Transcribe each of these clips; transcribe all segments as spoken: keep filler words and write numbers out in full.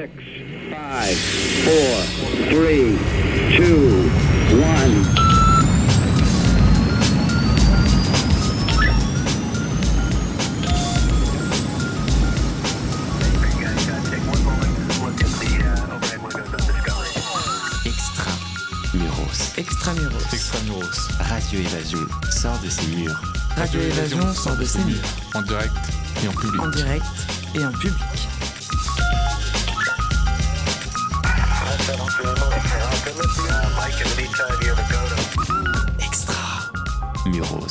six, five, four, three, two, one. Extramuros. Extramuros. Radio Évasion sort de ses murs. Radio Évasion sort de ses murs. En direct et en public. En direct et en public. Extramuros.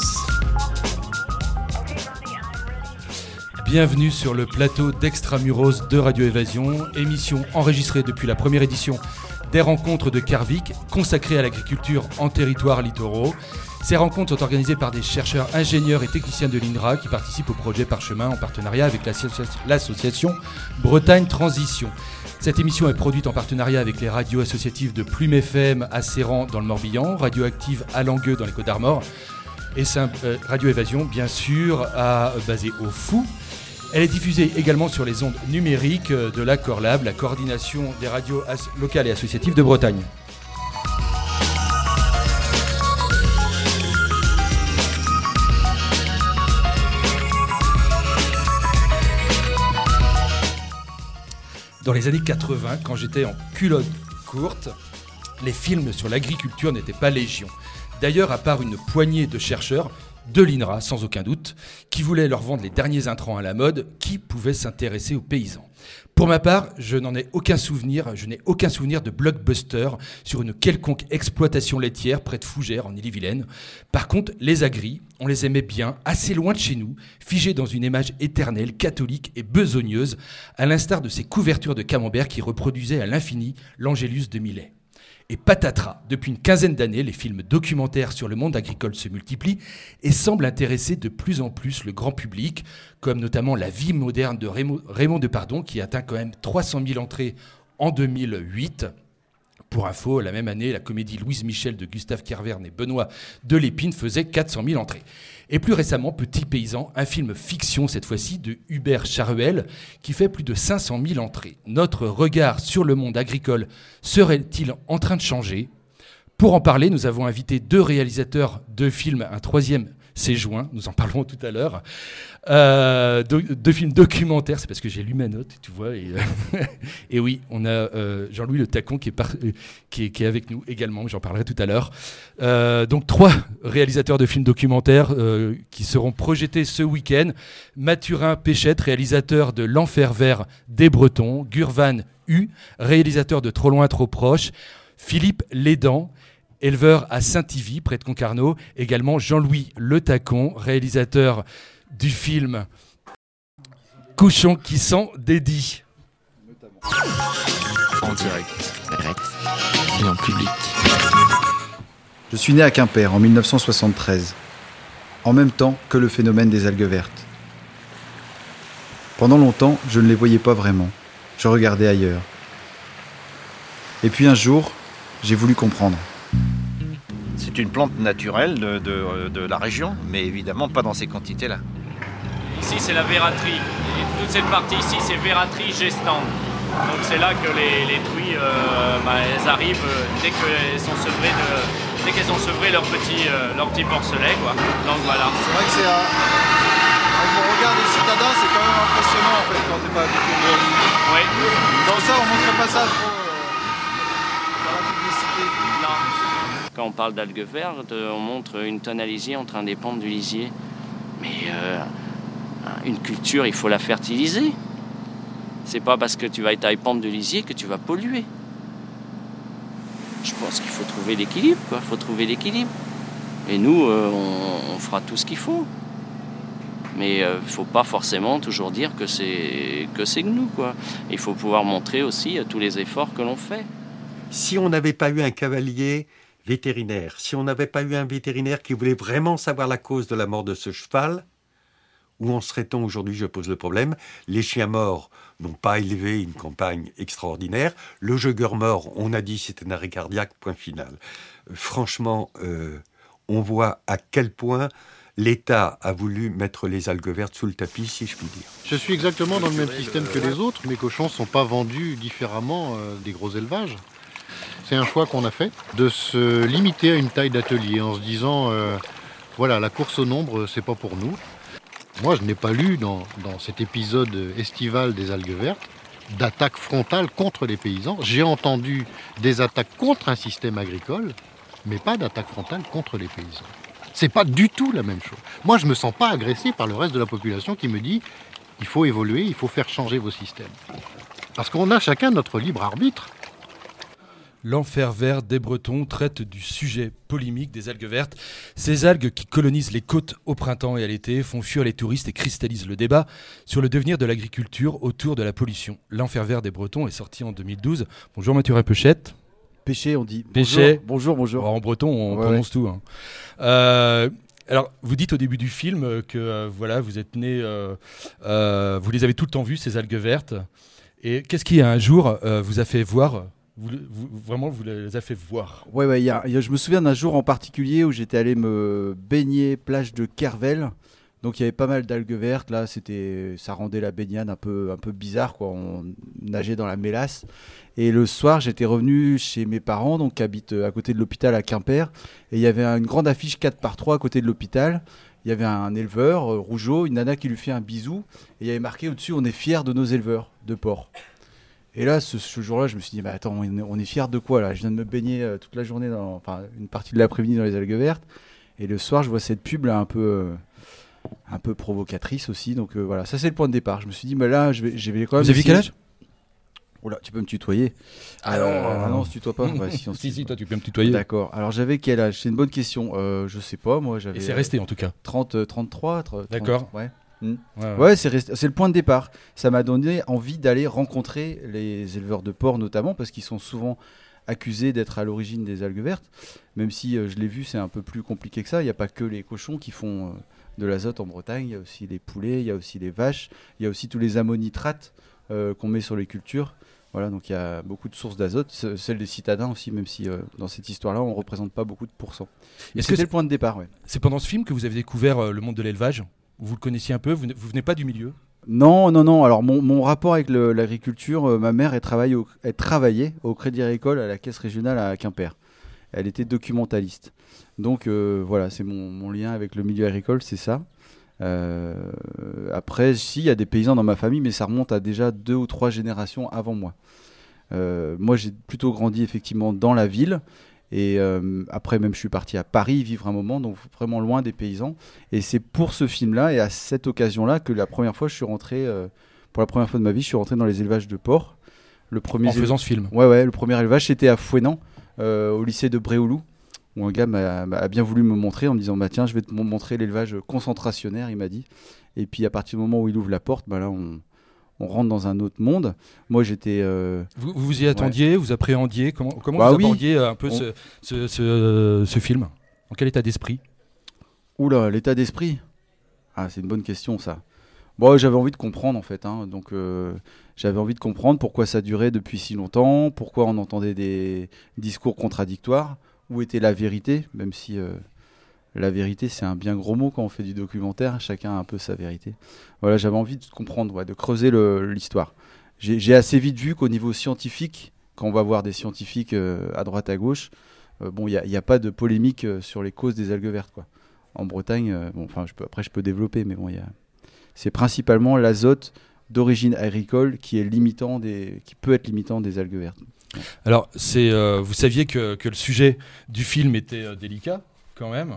Bienvenue sur le plateau d'Extramuros de Radio Évasion, émission enregistrée depuis la première édition des rencontres de Carvic, consacrées à l'agriculture en territoires littoraux. Ces rencontres sont organisées par des chercheurs, ingénieurs et techniciens de l'I N R A qui participent au projet Parchemin en partenariat avec l'association Bretagne Transition. Cette émission est produite en partenariat avec les radios associatives de Plume F M à Serran dans le Morbihan, Radioactive à Langueux dans les Côtes-d'Armor et euh, Radio Évasion, bien sûr, à, basée au Fou. Elle est diffusée également sur les ondes numériques de la Corlab, la coordination des radios as- locales et associatives de Bretagne. Dans les années quatre-vingts, quand j'étais en culotte courte, les films sur l'agriculture n'étaient pas légion. D'ailleurs, à part une poignée de chercheurs, de l'I N R A, sans aucun doute, qui voulaient leur vendre les derniers intrants à la mode, qui pouvaient s'intéresser aux paysans. Pour ma part, je n'en ai aucun souvenir, je n'ai aucun souvenir de blockbuster sur une quelconque exploitation laitière près de Fougères, en Ille-et-Vilaine. Par contre, les agris, on les aimait bien, assez loin de chez nous, figés dans une image éternelle, catholique et besogneuse, à l'instar de ces couvertures de camembert qui reproduisaient à l'infini l'Angélus de Millet. Et patatras, depuis une quinzaine d'années, les films documentaires sur le monde agricole se multiplient et semblent intéresser de plus en plus le grand public, comme notamment La vie moderne de Raymond, Raymond Depardon, qui atteint quand même trois cent mille entrées en deux mille huit. Pour info, la même année, la comédie Louise Michel de Gustave Kervern et Benoît Delépine faisait quatre cent mille entrées. Et plus récemment, Petit Paysan, un film fiction cette fois-ci de Hubert Charuel qui fait plus de cinq cent mille entrées. Notre regard sur le monde agricole serait-il en train de changer ? Pour en parler, nous avons invité deux réalisateurs de films, un troisième s'est joint, nous en parlerons tout à l'heure, euh, deux, deux films documentaires, c'est parce que j'ai lu ma note, tu vois, et, euh, et oui, on a euh, Jean-Louis Le Tacon qui est, par, euh, qui, est, qui est avec nous également, j'en parlerai tout à l'heure. Euh, donc trois réalisateurs de films documentaires euh, qui seront projetés ce week-end. Mathurin Péchette, réalisateur de L'Enfer vert des Bretons, Gurvan U, réalisateur de Trop loin, trop proche, Philippe Lédan, éleveur à Saint-Ivy, près de Concarneau. Également Jean-Louis Le Tacon, réalisateur du film Cochon qui sent dédie. En direct. Direct et en public. Je suis né à Quimper en dix-neuf cent soixante-treize, en même temps que le phénomène des algues vertes. Pendant longtemps, je ne les voyais pas vraiment. Je regardais ailleurs. Et puis un jour, j'ai voulu comprendre. C'est une plante naturelle de, de, de la région, mais évidemment pas dans ces quantités-là. Ici, c'est la vératrie. Et toute cette partie ici, c'est vératrie gestante. Donc c'est là que les, les truies, euh, bah, elles arrivent euh, dès qu'elles sont sevrées de, dès qu'elles ont sevré leur petit, euh, leur petit porcelet, quoi. Donc voilà. C'est vrai que c'est un... Avec mon regard des citadins, c'est quand même impressionnant en fait quand t'es pas habitué de voir. Oui. Dans ça, on montrait pas ça trop euh, dans la publicité. Non. Quand on parle d'algues vertes, on montre une tonalisie entre un des pans du lisier. Mais euh, une culture, il faut la fertiliser. C'est pas parce que tu vas être à épandre de lisier que tu vas polluer. Je pense qu'il faut trouver l'équilibre, quoi. Il faut trouver l'équilibre. Et nous, euh, on, on fera tout ce qu'il faut. Mais il euh, ne faut pas forcément toujours dire que c'est que c'est nous, quoi. Il faut pouvoir montrer aussi euh, tous les efforts que l'on fait. Si on n'avait pas eu un cavalier vétérinaire, si on n'avait pas eu un vétérinaire qui voulait vraiment savoir la cause de la mort de ce cheval, où en serait-on aujourd'hui, je pose le problème. Les chiens morts n'ont pas élevé une campagne extraordinaire. Le jogger mort, on a dit c'était un arrêt cardiaque, point final. Euh, franchement, euh, on voit à quel point l'État a voulu mettre les algues vertes sous le tapis, si je puis dire. Je suis exactement dans le même système que les autres. Mes cochons ne sont pas vendus différemment euh, des gros élevages. C'est un choix qu'on a fait, de se limiter à une taille d'atelier en se disant, euh, voilà, la course au nombre, c'est pas pour nous. Moi, je n'ai pas lu dans, dans cet épisode estival des algues vertes d'attaque frontale contre les paysans. J'ai entendu des attaques contre un système agricole, mais pas d'attaque frontale contre les paysans. C'est pas du tout la même chose. Moi, je me sens pas agressé par le reste de la population qui me dit il faut évoluer, il faut faire changer vos systèmes. Parce qu'on a chacun notre libre arbitre. L'Enfer vert des Bretons traite du sujet polémique des algues vertes. Ces algues qui colonisent les côtes au printemps et à l'été font fuir les touristes et cristallisent le débat sur le devenir de l'agriculture autour de la pollution. L'Enfer vert des Bretons est sorti en deux mille douze. Bonjour Mathieu Répechette. Péché, on dit. Péché. Bonjour, bonjour. bonjour. En breton, on ouais, prononce ouais. tout. Hein. Euh, alors, vous dites au début du film que euh, voilà, vous êtes né, euh, euh, vous les avez tout le temps vus, ces algues vertes. Et qu'est-ce qui, un jour, euh, vous a fait voir vous, vous, Vraiment, vous les a fait voir. Ouais, ouais. Y a, y a, je me souviens d'un jour en particulier où j'étais allé me baigner plage de Kervel. Donc il y avait pas mal d'algues vertes, là, c'était, ça rendait la baignade un peu, un peu bizarre, quoi. On nageait dans la mélasse. Et le soir, j'étais revenu chez mes parents, donc qui habitent à côté de l'hôpital à Quimper. Et il y avait une grande affiche quatre par trois à côté de l'hôpital. Il y avait un éleveur, euh, Rougeau, une nana qui lui fait un bisou. Et il y avait marqué au-dessus, on est fiers de nos éleveurs de porc. Et là, ce, ce jour-là, je me suis dit, bah, attends, on est, on est fiers de quoi là ? Je viens de me baigner euh, toute la journée, dans, enfin une partie de l'après-midi dans les algues vertes. Et le soir, je vois cette pub là un peu... Euh, un peu provocatrice aussi, donc euh, voilà, ça c'est le point de départ. Je me suis dit, mais là, je vais, je vais quand même. Vous avez quel âge ? Oula, tu peux me tutoyer. Ah euh, non, ah non, on se tutoie pas. Ouais, si, on se si, tutoie. si, toi tu peux me tutoyer. D'accord. Alors j'avais quel âge ? C'est une bonne question. Euh, je sais pas, moi j'avais. Et c'est resté en tout cas. trente, trente-trois. trente, D'accord. Ouais. Mmh. Ouais, ouais. ouais, c'est, resté, c'est le point de départ. Ça m'a donné envie d'aller rencontrer les éleveurs de porc notamment, parce qu'ils sont souvent accusés d'être à l'origine des algues vertes. Même si euh, je l'ai vu, c'est un peu plus compliqué que ça. Il n'y a pas que les cochons qui font. Euh, de l'azote en Bretagne, il y a aussi les poulets, il y a aussi les vaches, il y a aussi tous les ammonitrates euh, qu'on met sur les cultures. Voilà, donc il y a beaucoup de sources d'azote, C- celle des citadins aussi, même si euh, dans cette histoire-là, on ne représente pas beaucoup de pourcents. Et c'était que le point de départ, ouais. C'est pendant ce film que vous avez découvert euh, le monde de l'élevage ? Vous le connaissiez un peu ? Vous ne vous venez pas du milieu ? Non, non, non. Alors mon, mon rapport avec le, l'agriculture, euh, ma mère elle travaillait, au, elle travaillait au Crédit Agricole à la Caisse régionale à Quimper. Elle était documentaliste. Donc euh, voilà, c'est mon, mon lien avec le milieu agricole, c'est ça. Euh, après, si, il y a des paysans dans ma famille, mais ça remonte à déjà deux ou trois générations avant moi. Euh, moi, j'ai plutôt grandi effectivement dans la ville. Et euh, après, même, je suis parti à Paris vivre un moment, donc vraiment loin des paysans. Et c'est pour ce film-là et à cette occasion-là que la première fois, je suis rentré, euh, pour la première fois de ma vie, je suis rentré dans les élevages de porc. Le premier en faisant ce film. Ouais, ouais. Le premier élevage, c'était à Fouesnant, euh, au lycée de Bréoulou, où un gars m'a, m'a bien voulu me montrer en me disant bah, tiens, je vais te montrer l'élevage concentrationnaire, il m'a dit. Et puis à partir du moment où il ouvre la porte, bah, là, on, on rentre dans un autre monde. Moi, j'étais. Euh... Vous, vous y attendiez, ouais. Vous appréhendiez, comment, comment bah, vous oui. abordiez un peu on... ce, ce, ce, ce film ? En quel état d'esprit ? Oula, l'état d'esprit ? Ah, c'est une bonne question, ça. Bon, j'avais envie de comprendre, en fait. Hein. Donc, euh, j'avais envie de comprendre pourquoi ça durait depuis si longtemps, pourquoi on entendait des discours contradictoires, où était la vérité, même si euh, la vérité, c'est un bien gros mot quand on fait du documentaire, chacun a un peu sa vérité. Voilà, j'avais envie de comprendre, ouais, de creuser le, l'histoire. J'ai, j'ai assez vite vu qu'au niveau scientifique, quand on va voir des scientifiques euh, à droite, à gauche, euh, bon, il n'y a, a pas de polémique euh, sur les causes des algues vertes, quoi. En Bretagne, euh, bon, enfin, je peux, après, je peux développer, mais bon, il y a... c'est principalement l'azote d'origine agricole qui est limitant des, qui peut être limitant des algues vertes. Alors, c'est, euh, vous saviez que, que le sujet du film était euh, délicat, quand même.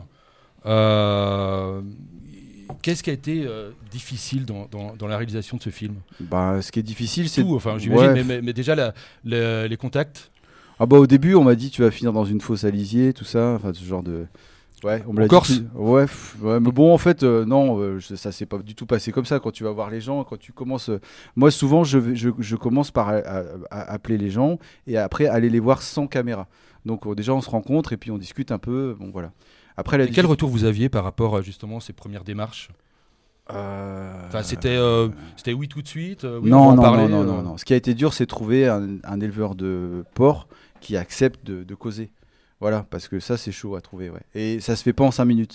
Euh, qu'est-ce qui a été euh, difficile dans, dans, dans la réalisation de ce film ? Bah, ce qui est difficile, c'est... Tout, enfin, j'imagine, ouais. mais, mais, mais déjà, la, la, les contacts. Ah bah, au début, on m'a dit, tu vas finir dans une fosse à lisier, tout ça, enfin, ce genre de... Ouais, on me l'a en Corse. dit. Ouais, pff, ouais, mais bon, en fait, euh, non, euh, je, ça s'est pas du tout passé comme ça. Quand tu vas voir les gens, quand tu commences, euh, moi souvent, je, je, je commence par à, à, à appeler les gens et après aller les voir sans caméra. Donc euh, déjà, on se rencontre et puis on discute un peu. Bon voilà. Après, la et quel retour vous aviez par rapport à justement ces premières démarches ? Euh... Enfin, c'était, euh, c'était oui tout de suite. Euh, oui, non, on va en non, parler, non, non, euh... non, non. Ce qui a été dur, c'est de trouver un, un éleveur de porc qui accepte de, de causer. Voilà, parce que ça, c'est chaud à trouver, ouais. Et ça se fait pas en cinq minutes.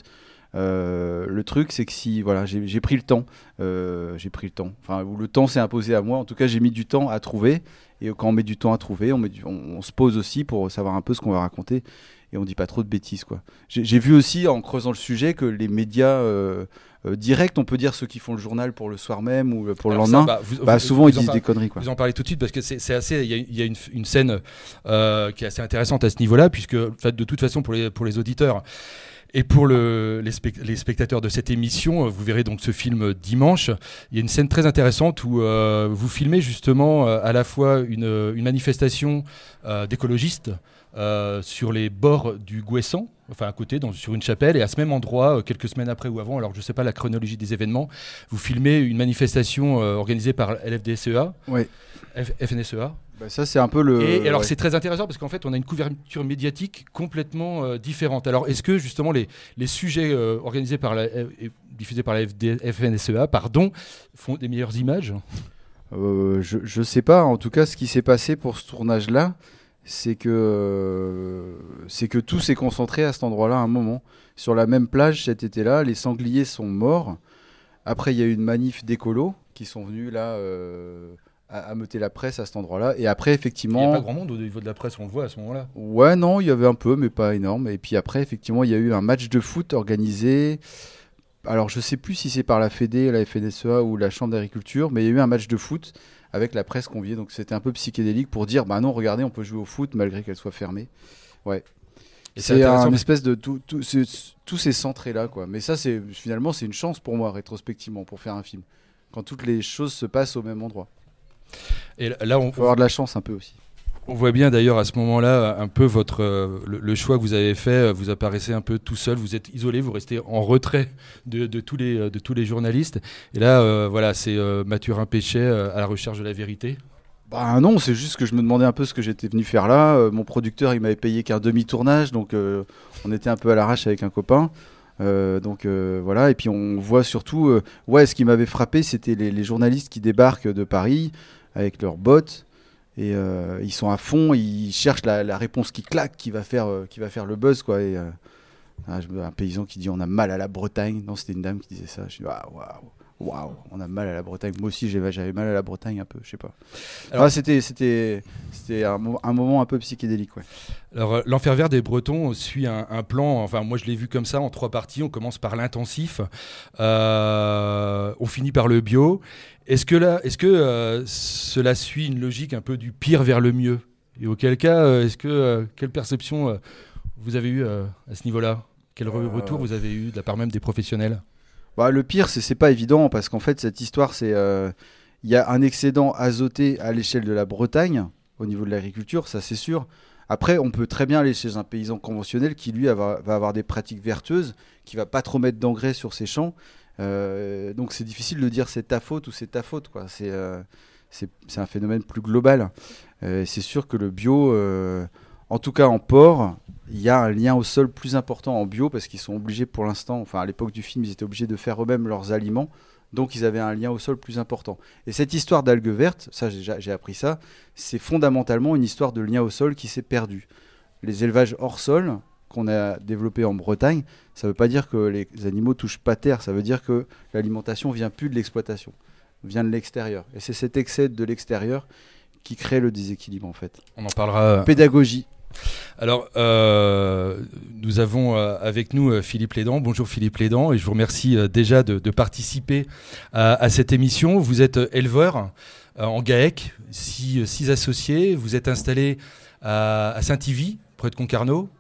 Euh, le truc, c'est que si voilà, j'ai, j'ai pris le temps, euh, j'ai pris le temps. Enfin, où le temps s'est imposé à moi. En tout cas, j'ai mis du temps à trouver. Et quand on met du temps à trouver, on, met du, on, on se pose aussi pour savoir un peu ce qu'on va raconter. Et on dit pas trop de bêtises, quoi. J'ai, j'ai vu aussi, en creusant le sujet, que les médias euh, euh, directs, on peut dire ceux qui font le journal pour le soir même ou pour Alors le ça, lendemain, bah, vous- bah, vous- souvent vous ils en disent par- des conneries, quoi. Vous en parlez tout de suite parce que c'est, c'est assez. Il y a, il y a une, une scène euh, qui est assez intéressante à ce niveau-là, puisque en fait, de toute façon pour les pour les auditeurs et pour le, les, spect- les spectateurs de cette émission, euh, vous verrez donc ce film euh, dimanche. Il y a une scène très intéressante où euh, vous filmez justement euh, à la fois une, une manifestation euh, d'écologistes euh, sur les bords du Gouessant, enfin à côté, dans, sur une chapelle, et à ce même endroit, euh, quelques semaines après ou avant, alors je ne sais pas la chronologie des événements, vous filmez une manifestation euh, organisée par L F D S E A, Ouais. F- F N S E A. Bah, ça, c'est un peu le. Et alors ouais. c'est très intéressant parce qu'en fait on a une couverture médiatique complètement euh, différente. Alors est-ce que justement les, les sujets euh, organisés par la, et diffusés par la F D F N S E A, pardon, font des meilleures images? Euh, je, je sais pas. En tout cas, ce qui s'est passé pour ce tournage-là, c'est que euh, c'est que tout s'est concentré à cet endroit-là à un moment. Sur la même plage cet été-là, les sangliers sont morts. Après, il y a eu une manif d'écolos qui sont venus là euh, à, à meuter la presse à cet endroit-là. Et après, Il effectivement, n'y a pas grand monde au niveau de la presse, on le voit à ce moment-là. ouais, non, il y avait un peu, mais pas énorme. Et puis après, effectivement, il y a eu un match de foot organisé. Alors, je sais plus si c'est par la Fédé, la F N S E A ou la Chambre d'agriculture, mais il y a eu un match de foot avec la presse conviée. Donc, c'était un peu psychédélique pour dire, bah non, regardez, on peut jouer au foot malgré qu'elle soit fermée. Ouais. Et c'est C'est intéressant un parce- espèce de tout, tout, c'est- tous ces centrés là, quoi. Mais ça, c'est finalement, c'est une chance pour moi rétrospectivement pour faire un film, quand toutes les choses se passent au même endroit. Et là, on faut avoir de la chance un peu aussi. On voit bien d'ailleurs à ce moment-là un peu votre euh, le, le choix que vous avez fait. Vous apparaissez un peu tout seul, vous êtes isolé, vous restez en retrait de, de tous les de tous les journalistes. Et là, euh, voilà, c'est euh, Mathurin Péchet euh, à la recherche de la vérité. Bah non, c'est juste que je me demandais un peu ce que j'étais venu faire là. Euh, mon producteur, il m'avait payé qu'un demi-tournage, donc euh, on était un peu à l'arrache avec un copain. Euh, donc euh, voilà, et puis on voit surtout, euh, ouais, ce qui m'avait frappé, c'était les, les journalistes qui débarquent de Paris avec leurs bottes. Et euh, ils sont à fond, ils cherchent la, la réponse qui claque, qui va faire, euh, qui va faire le buzz, quoi. Et, euh, ah, je- un paysan qui dit on a mal à la Bretagne. Non, c'était une dame qui disait ça. Je dis waouh, waouh, waouh, on a mal à la Bretagne. Moi aussi, j'avais, j'avais mal à la Bretagne un peu, je sais pas. Alors- Ah, c'était, c'était, c'était un, mo- un moment un peu psychédélique, ouais. Alors, euh, l'Enfer vert des Bretons suit un, un plan, enfin, moi je l'ai vu comme ça en trois parties. On commence par l'intensif, euh, on finit par le bio. Est-ce que, là, est-ce que euh, cela suit une logique un peu du pire vers le mieux? Et auquel cas, euh, est-ce que, euh, quelle perception euh, vous avez eue euh, à ce niveau-là? Quel re- Euh, retour vous avez eu de la part même des professionnels? Bah, le pire, c'est, c'est pas évident parce qu'en fait, cette histoire, c'est. euh, Il y a un excédent azoté à l'échelle de la Bretagne, au niveau de l'agriculture, ça c'est sûr. Après, on peut très bien aller chez un paysan conventionnel qui, lui, va, va avoir des pratiques vertueuses, qui va pas trop mettre d'engrais sur ses champs. Euh, donc c'est difficile de dire c'est ta faute ou c'est ta faute, quoi. C'est, euh, c'est, c'est un phénomène plus global. Euh, c'est sûr que le bio, euh, en tout cas en porc, il y a un lien au sol plus important en bio parce qu'ils sont obligés pour l'instant, enfin à l'époque du film, ils étaient obligés de faire eux-mêmes leurs aliments. Donc ils avaient un lien au sol plus important. Et cette histoire d'algues vertes, ça j'ai, j'ai appris ça, c'est fondamentalement une histoire de lien au sol qui s'est perdu. Les élevages hors sol qu'on a développés en Bretagne, ça ne veut pas dire que les animaux touchent pas terre, ça veut dire que l'alimentation vient plus de l'exploitation, vient de l'extérieur. Et c'est cet excès de l'extérieur qui crée le déséquilibre en fait. On en parlera. Pédagogie. Alors, euh, nous avons euh, avec nous euh, Philippe Lédan. Bonjour Philippe Lédan, et je vous remercie euh, déjà de, de participer à, à cette émission. Vous êtes euh, éleveur euh, en GAEC, six, six associés. Vous êtes installé à, à Saint-Yvy, près de Concarneau.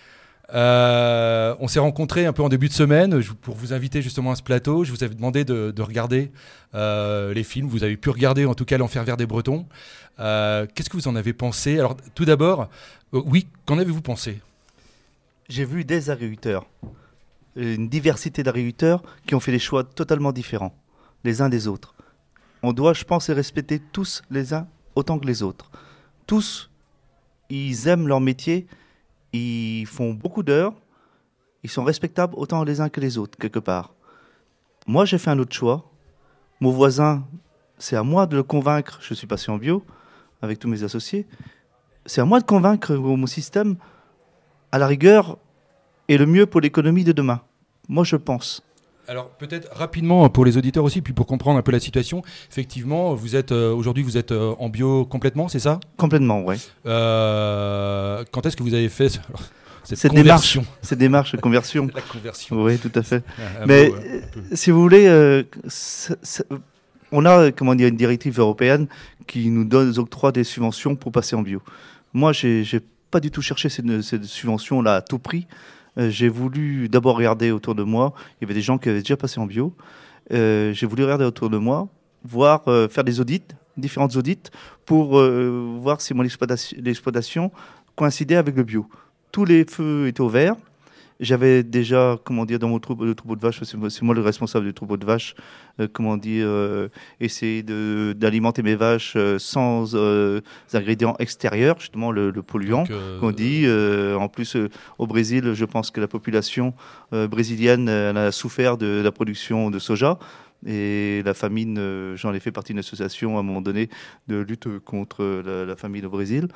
Euh, on s'est rencontrés un peu en début de semaine je, pour vous inviter justement à ce plateau. Je vous avais demandé de, de regarder euh, les films. Vous avez pu regarder en tout cas L'Enfer vert des Bretons. Euh, qu'est-ce que vous en avez pensé? Alors tout d'abord, euh, oui, qu'en avez-vous pensé? J'ai vu des agriculteurs, une diversité d'agriculteurs qui ont fait des choix totalement différents, les uns des autres. On doit, je pense, les respecter tous les uns autant que les autres. Tous, ils aiment leur métier, ils font beaucoup d'heures, ils sont respectables autant les uns que les autres, quelque part. Moi, j'ai fait un autre choix. Mon voisin, c'est à moi de le convaincre, je suis passé en bio, avec tous mes associés, c'est à moi de convaincre mon système, à la rigueur, est le mieux pour l'économie de demain. Moi, je pense. Alors peut-être rapidement pour les auditeurs aussi, puis pour comprendre un peu la situation. Effectivement, vous êtes euh, aujourd'hui vous êtes euh, en bio complètement, c'est ça ? Complètement, oui. Euh, quand est-ce que vous avez fait ce- cette, Cette conversion démarche, cette démarche de conversion. La conversion. Oui, tout à fait. Un Mais mot, euh, euh, un peu. si vous voulez, euh, c'est- c'est- on a comment dire, une directive européenne qui nous donne, nous octroie des subventions pour passer en bio. Moi, j'ai j'ai pas du tout cherché ces, ces subventions-là à tout prix. Euh, j'ai voulu d'abord regarder autour de moi. Il y avait des gens qui avaient déjà passé en bio. Euh, j'ai voulu regarder autour de moi, voir, euh, faire des audits, différentes audits, pour euh, voir si mon exploitation, l'exploitation coïncidait avec le bio. Tous les feux étaient au vert. J'avais déjà, comment dire, dans mon troupeau, le troupeau de vaches, c'est moi, c'est moi le responsable du troupeau de vaches, euh, comment dire, euh, essayer de, d'alimenter mes vaches euh, sans euh, ingrédients extérieurs, justement le, le polluant, Donc, euh, qu'on dit. Euh, en plus, euh, au Brésil, je pense que la population euh, brésilienne elle a souffert de la production de soja. Et la famine, euh, j'en ai fait partie d'une association à un moment donné de lutte contre la, la famine au Brésil.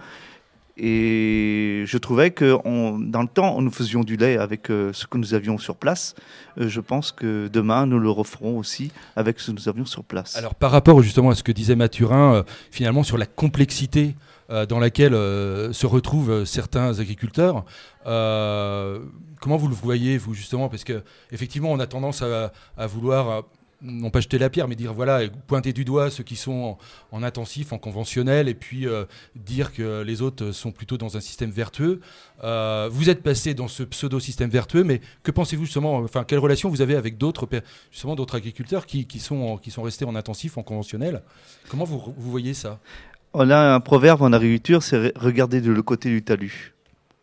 Et je trouvais que on, dans le temps, nous faisions du lait avec euh, ce que nous avions sur place. Euh, je pense que demain, nous le referons aussi avec ce que nous avions sur place. Alors par rapport justement à ce que disait Mathurin, euh, finalement sur la complexité euh, dans laquelle euh, se retrouvent euh, certains agriculteurs, euh, comment vous le voyez vous justement ? Parce que effectivement, on a tendance à, à vouloir euh, non pas jeter la pierre, mais dire voilà, pointer du doigt ceux qui sont en, en intensif, en conventionnel, et puis euh, dire que les autres sont plutôt dans un système vertueux. Euh, vous êtes passé dans ce pseudo-système vertueux, mais que pensez-vous justement, enfin, quelle relation vous avez avec d'autres, justement, d'autres agriculteurs qui, qui, sont, qui sont restés en intensif, en conventionnel ? Comment vous, vous voyez ça ? On a un proverbe en agriculture, c'est regarder de le côté du talus.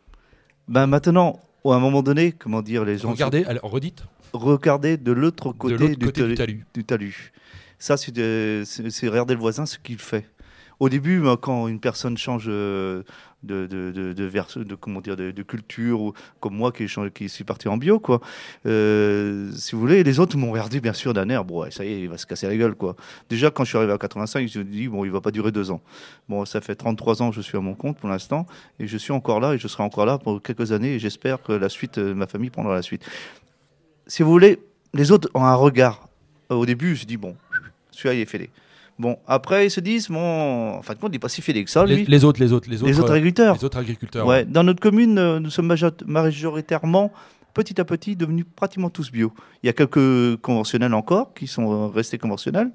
Ben maintenant, à un moment donné, comment dire, les gens... Regardez, alors redites. Regarder de l'autre côté, de l'autre du, côté talus, du talus. du talus. Ça, c'est, de, c'est, c'est regarder le voisin, ce qu'il fait. Au début, quand une personne change de, de, de, de, de, vers, de, comment dire, de, de culture, ou comme moi qui, qui suis parti en bio, quoi, euh, si vous voulez, les autres m'ont regardé bien sûr d'un air, bon, ouais, ça y est, il va se casser la gueule, quoi. Déjà, quand je suis arrivé à quatre-vingt-cinq, je me suis dit, bon, il va pas durer deux ans. Bon, ça fait trente-trois ans que je suis à mon compte pour l'instant, et je suis encore là, et je serai encore là pour quelques années, et j'espère que la suite, ma famille prendra la suite. Si vous voulez, les autres ont un regard. Au début, je dis, bon, celui-là, il est fêlé. Bon, après, ils se disent, bon, en fin de compte, il n'est pas si fêlé que ça, lui. Les, les autres, les autres, les autres, les autres agriculteurs. Les autres agriculteurs. Ouais. Ouais. Dans notre commune, nous sommes majoritairement, petit à petit, devenus pratiquement tous bio. Il y a quelques conventionnels encore, qui sont restés conventionnels,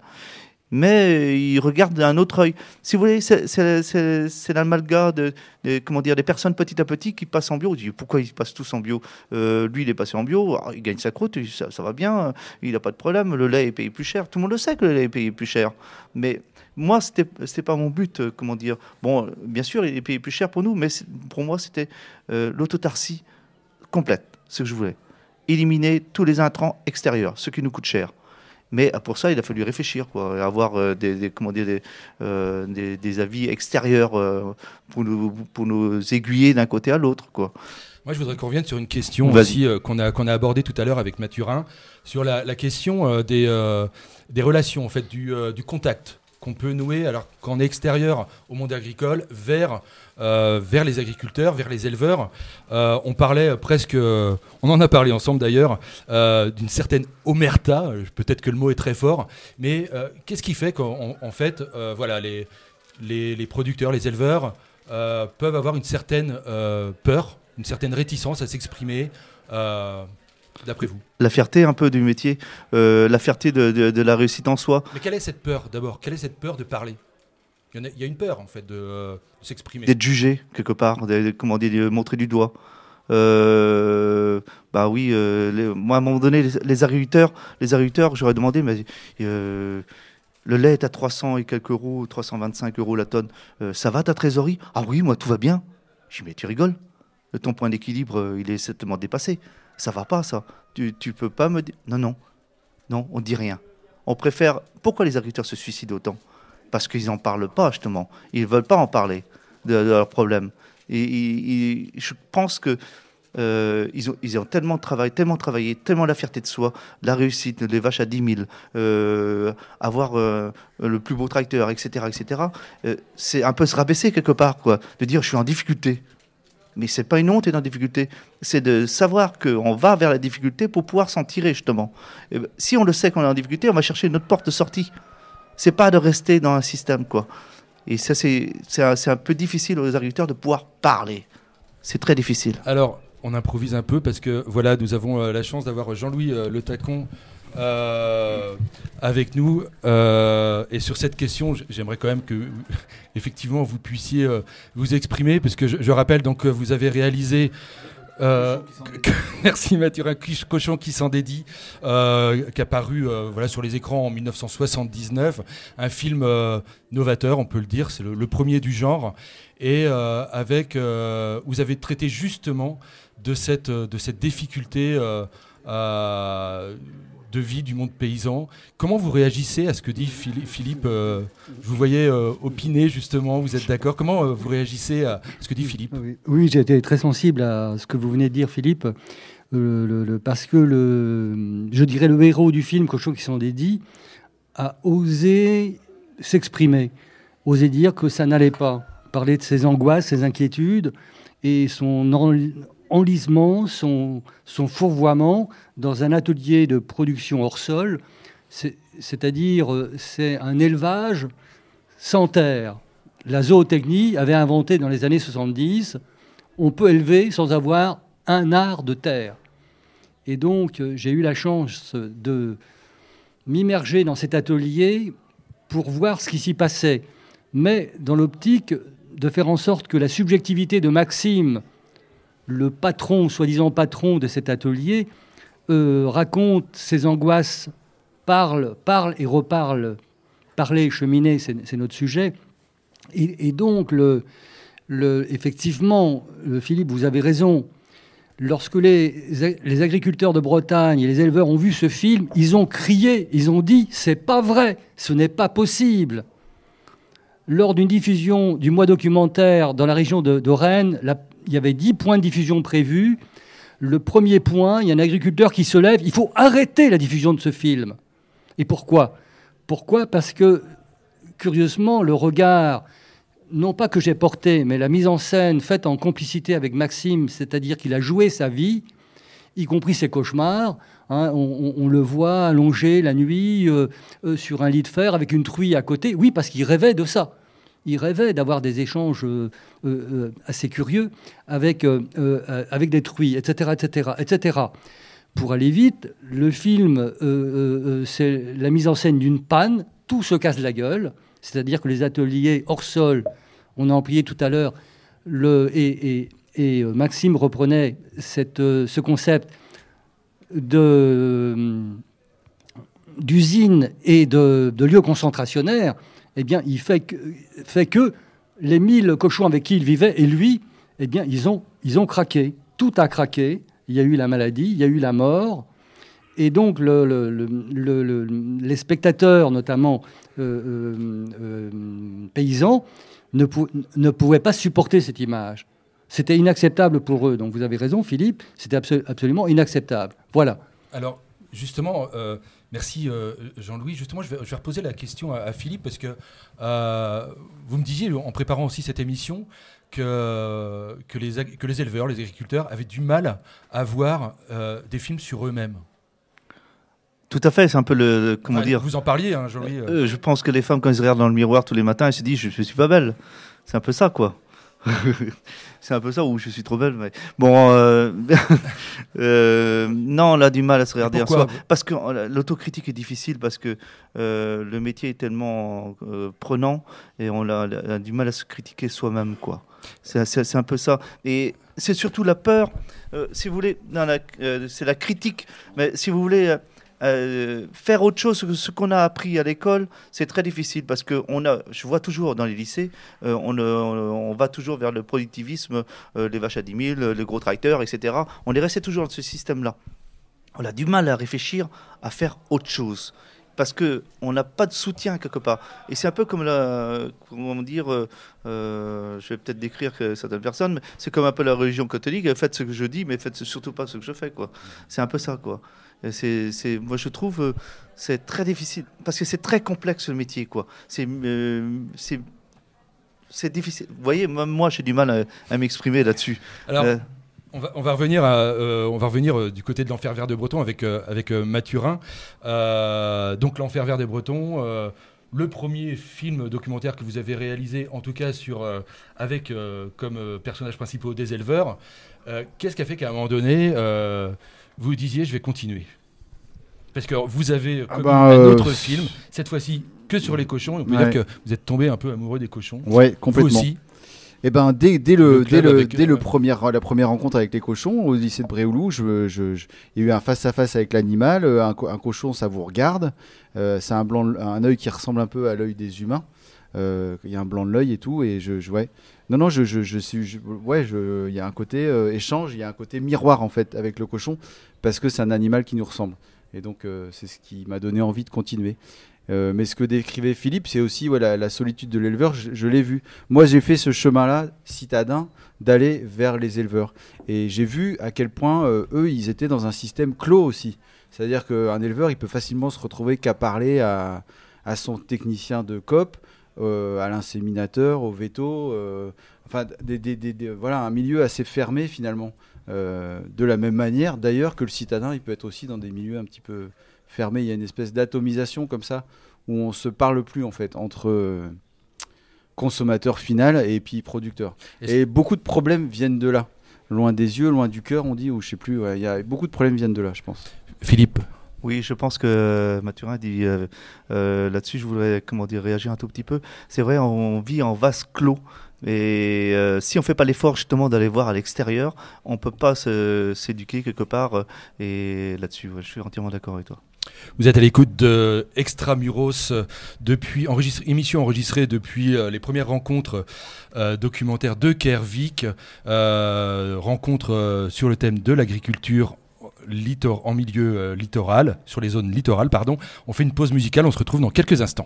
mais ils regardent d'un autre œil. Si vous voulez, c'est, c'est, c'est, c'est l'amalgame de, de, comment dire, des personnes petit à petit qui passent en bio. On dit, pourquoi ils passent tous en bio ? euh, Lui, il est passé en bio, alors, il gagne sa croûte, ça, ça va bien, il n'a pas de problème, le lait est payé plus cher. Tout le monde le sait que le lait est payé plus cher. Mais moi, ce n'était pas mon but, euh, comment dire. Bon, bien sûr, il est payé plus cher pour nous, mais pour moi, c'était euh, l'autotarcie complète, ce que je voulais. Éliminer tous les intrants extérieurs, ce qui nous coûte cher. Mais pour ça, il a fallu réfléchir, quoi, avoir euh, des, des, comment dire, des, euh, des, des avis extérieurs euh, pour, nous, pour nous aiguiller d'un côté à l'autre, quoi. Moi, je voudrais qu'on revienne sur une question Vas-y. aussi euh, qu'on a, qu'on a abordée tout à l'heure avec Mathurin, sur la, la question euh, des, euh, des relations, en fait, du, euh, du contact qu'on peut nouer alors qu'on est extérieur au monde agricole vers, euh, vers les agriculteurs, vers les éleveurs. Euh, on parlait presque, euh, on en a parlé ensemble d'ailleurs, euh, d'une certaine omerta, peut-être que le mot est très fort, mais euh, qu'est-ce qui fait qu'en en fait, euh, voilà, les, les, les producteurs, les éleveurs euh, peuvent avoir une certaine euh, peur, une certaine réticence à s'exprimer, euh, d'après vous? La fierté un peu du métier, euh, la fierté de, de, de la réussite en soi. Mais quelle est cette peur d'abord? Quelle est cette peur de parler? il y, a, il y a une peur en fait de, euh, de s'exprimer. D'être jugé quelque part, de, de, comment dire, de montrer du doigt. Euh, bah oui, euh, les, moi à un moment donné, les, les agriculteurs, les agriculteurs, j'aurais demandé, mais euh, le lait est à trois cents et quelques euros, trois cent vingt-cinq euros la tonne. Euh, ça va ta trésorerie? Ah oui, moi tout va bien. Je dis mais tu rigoles. Ton point d'équilibre, euh, il est certainement dépassé. Ça va pas, ça. Tu, tu peux pas me dire. Non, non. Non, on dit rien. On préfère. Pourquoi les agriculteurs se suicident autant? Parce qu'ils n'en parlent pas, justement. Ils ne veulent pas en parler de, de leurs problèmes. Et, et, et je pense que euh, ils, ont, ils ont tellement travaillé, tellement travaillé, tellement la fierté de soi, la réussite, les vaches à dix mille, euh, avoir euh, le plus beau tracteur, et cetera, et cetera. Euh, c'est un peu se rabaisser quelque part, quoi, de dire je suis en difficulté. Mais c'est pas une honte d'être en difficulté. C'est de savoir qu'on va vers la difficulté pour pouvoir s'en tirer, justement. Et ben, si on le sait qu'on est en difficulté, on va chercher une autre porte de sortie. C'est pas de rester dans un système, quoi. Et ça, c'est, c'est, un, c'est un peu difficile aux agriculteurs de pouvoir parler. C'est très difficile. Alors, on improvise un peu parce que, voilà, nous avons euh, la chance d'avoir Jean-Louis euh, Le Tacon euh, avec nous. Euh, et sur cette question, j'aimerais quand même que, effectivement, vous puissiez euh, vous exprimer, parce que je, je rappelle donc que vous avez réalisé... Euh, que, merci Mathurin, Cochon qui s'en dédie, euh, qui a paru euh, voilà, sur les écrans en dix-neuf cent soixante-dix-neuf, un film euh, novateur, on peut le dire, c'est le, le premier du genre, et euh, avec, euh, vous avez traité justement de cette, de cette difficulté euh, euh, de vie du monde paysan. Comment vous réagissez à ce que dit Philippe euh, Je vous voyais euh, opiner justement, vous êtes d'accord? Comment euh, vous réagissez à ce que dit Philippe? Oui, oui, j'ai été très sensible à ce que vous venez de dire, Philippe, euh, le, le, parce que le, je dirais le héros du film, Cochon qui s'en dédie, a osé s'exprimer, osé dire que ça n'allait pas, parler de ses angoisses, ses inquiétudes et son en, enlisement, son, son fourvoiement dans un atelier de production hors sol, c'est, c'est-à-dire c'est un élevage sans terre. La zootechnie avait inventé dans les années soixante-dix, on peut élever sans avoir un art de terre. Et donc j'ai eu la chance de m'immerger dans cet atelier pour voir ce qui s'y passait, mais dans l'optique de faire en sorte que la subjectivité de Maxime, le patron, soi-disant patron de cet atelier, euh, raconte ses angoisses, parle, parle et reparle. Parler, cheminer, c'est, c'est notre sujet. Et, et donc, le, le, effectivement, le, Philippe, vous avez raison. Lorsque les, les agriculteurs de Bretagne et les éleveurs ont vu ce film, ils ont crié, ils ont dit « c'est pas vrai, ce n'est pas possible ». Lors d'une diffusion du mois documentaire dans la région de, de Rennes, la, il y avait dix points de diffusion prévus. Le premier point, il y a un agriculteur qui se lève. Il faut arrêter la diffusion de ce film. Et pourquoi ? Pourquoi ? Parce que, curieusement, le regard, non pas que j'ai porté, mais la mise en scène faite en complicité avec Maxime, c'est-à-dire qu'il a joué sa vie, y compris ses cauchemars. Hein, on, on le voit allongé la nuit euh, euh, sur un lit de fer avec une truie à côté. Oui, parce qu'il rêvait de ça. Il rêvait d'avoir des échanges euh, euh, assez curieux avec, euh, euh, avec des truies, et cetera, et cetera, et cetera. Pour aller vite, le film, euh, euh, c'est la mise en scène d'une panne. Tout se casse la gueule. C'est-à-dire que les ateliers hors sol, on a employé tout à l'heure, le, et, et, et Maxime reprenait cette, euh, ce concept de, d'usine et de, de lieux concentrationnaires, eh bien, il fait que, fait que les mille cochons avec qui il vivait et lui, eh bien, ils ont, ils ont craqué. Tout a craqué. Il y a eu la maladie, il y a eu la mort. Et donc, le, le, le, le, le, les spectateurs, notamment euh, euh, euh, paysans, ne, pou- ne pouvaient pas supporter cette image. C'était inacceptable pour eux. Donc vous avez raison, Philippe, c'était absolu- absolument inacceptable. Voilà. Alors, justement, euh, merci euh, Jean-Louis. Justement, je vais, je vais reposer la question à, à Philippe, parce que euh, vous me disiez, en préparant aussi cette émission, que, que, les, ag- que les éleveurs, les agriculteurs avaient du mal à voir euh, des films sur eux-mêmes. Tout à fait, c'est un peu le... le comment enfin, dire Vous en parliez, hein, Jean-Louis. Euh. Euh, je pense que les femmes, quand elles se regardent dans le miroir tous les matins, elles se disent « je ne suis pas belle ». C'est un peu ça, quoi. C'est un peu ça, ou je suis trop belle. Mais... Bon, euh... euh... non, on a du mal à se regarder en soi. Parce que euh, l'autocritique est difficile, parce que euh, le métier est tellement euh, prenant, et on a, on a du mal à se critiquer soi-même, quoi. C'est, c'est, c'est un peu ça. Et c'est surtout la peur, euh, si vous voulez, non, la, euh, c'est la critique, mais si vous voulez... Euh, Euh, faire autre chose que ce qu'on a appris à l'école, c'est très difficile, parce que on a, je vois toujours dans les lycées, euh, on, on, on va toujours vers le productivisme, euh, les vaches à dix mille, les gros tracteurs, et cetera. On est resté toujours dans ce système-là. On a du mal à réfléchir à faire autre chose, parce qu'on n'a pas de soutien quelque part. Et c'est un peu comme la, comment dire, euh, euh, je vais peut-être décrire que certaines personnes, mais c'est comme un peu la religion catholique, faites ce que je dis, mais faites surtout pas ce que je fais, quoi. C'est un peu ça, quoi. C'est, c'est, moi, je trouve euh, c'est très difficile, parce que c'est très complexe, le métier, quoi. C'est, euh, c'est, c'est difficile. Vous voyez, même moi, j'ai du mal à, à m'exprimer là-dessus. Alors, Euh, on, va, on va revenir, à, euh, on va revenir euh, du côté de l'Enfer Vert de Breton avec, euh, avec euh, Mathurin. Euh, donc, l'Enfer Vert de Breton, euh, le premier film documentaire que vous avez réalisé, en tout cas sur, euh, avec euh, comme euh, personnages principaux des éleveurs. Euh, qu'est-ce qui a fait qu'à un moment donné, euh, vous disiez, je vais continuer ? Parce que vous avez Ah comme ben, un euh, autre film, cette fois-ci que sur les cochons. Et on peut Ouais. dire que vous êtes tombé un peu amoureux des cochons. Ouais, complètement. Vous aussi. Et ben dès, dès le, Le dès club le, avec, dès euh, le première, la première rencontre avec les cochons au lycée de Bréoulou, je, je, je- il y a eu un face à face avec l'animal. euh, Un, co- un cochon, ça vous regarde. Euh, c'est un blanc, un œil qui ressemble un peu à l'œil des humains. Euh, Il y a un blanc de l'œil et tout. Et je, je ouais. Non non, je, je, je suis, je- ouais, je- il y a un côté euh, échange, il y a un côté miroir en fait avec le cochon parce que c'est un animal qui nous ressemble. Et donc euh, c'est ce qui m'a donné envie de continuer. Euh, mais ce que décrivait Philippe, c'est aussi voilà, la solitude de l'éleveur, je, je l'ai vu. Moi, j'ai fait ce chemin-là, citadin, d'aller vers les éleveurs. Et j'ai vu à quel point, euh, eux, ils étaient dans un système clos aussi. C'est-à-dire qu'un éleveur, il peut facilement se retrouver qu'à parler à, à son technicien de coop, euh, à l'inséminateur, au veto. Euh, enfin, des, des, des, des- voilà, un milieu assez fermé, finalement. Euh, de la même manière, d'ailleurs, que le citadin, il peut être aussi dans des milieux un petit peu fermé, il y a une espèce d'atomisation comme ça, où on se parle plus en fait, entre euh, consommateur final et puis producteur. Et Et beaucoup de problèmes viennent de là. Loin des yeux, loin du cœur, on dit, ou je sais plus, ouais, il y a beaucoup de problèmes viennent de là, je pense. Philippe. Oui, je pense que Mathurin dit euh, euh, là-dessus, je voudrais comment dire, réagir un tout petit peu. C'est vrai, on vit en vase clos. Et euh, si on ne fait pas l'effort justement d'aller voir à l'extérieur, on ne peut pas se- s'éduquer quelque part. euh, Et là-dessus, ouais, je suis entièrement d'accord avec toi. Vous êtes à l'écoute de Extramuros, euh, depuis enregistré, émission enregistrée depuis euh, les premières rencontres euh, documentaires de Kervik, euh, rencontres euh, sur le thème de l'agriculture littor- en milieu euh, littoral, sur les zones littorales, pardon. On fait une pause musicale, on se retrouve dans quelques instants.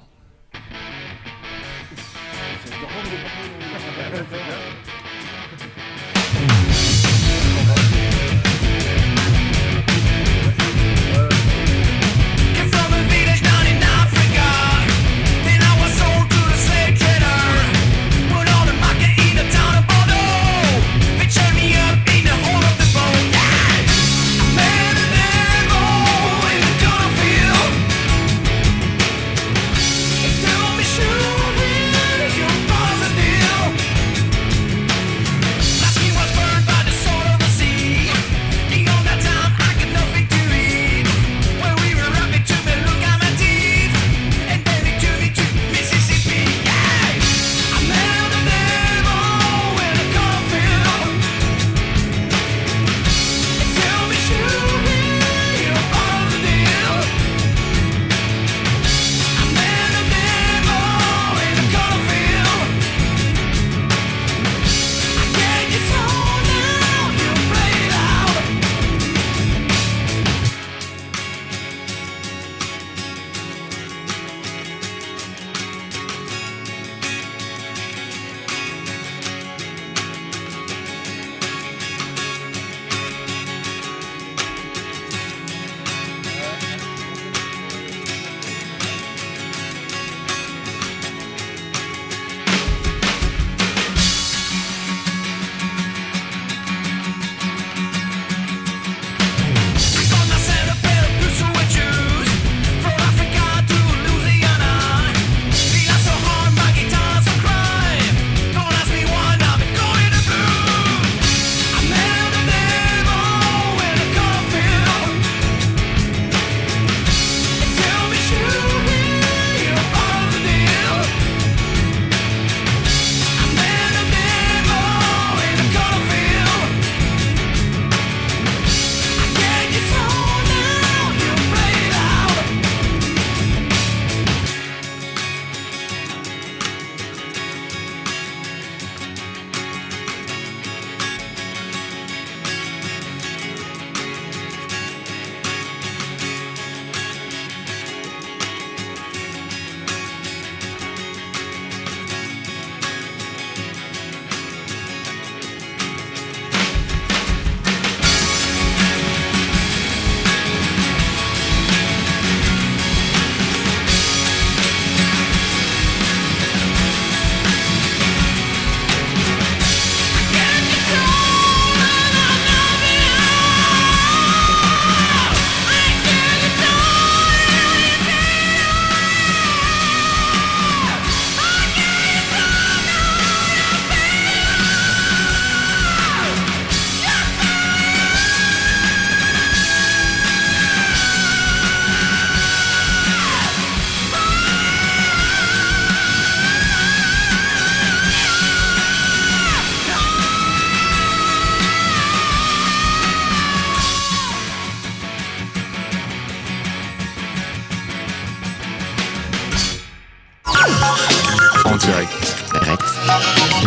Tell me, sure, is your father deal?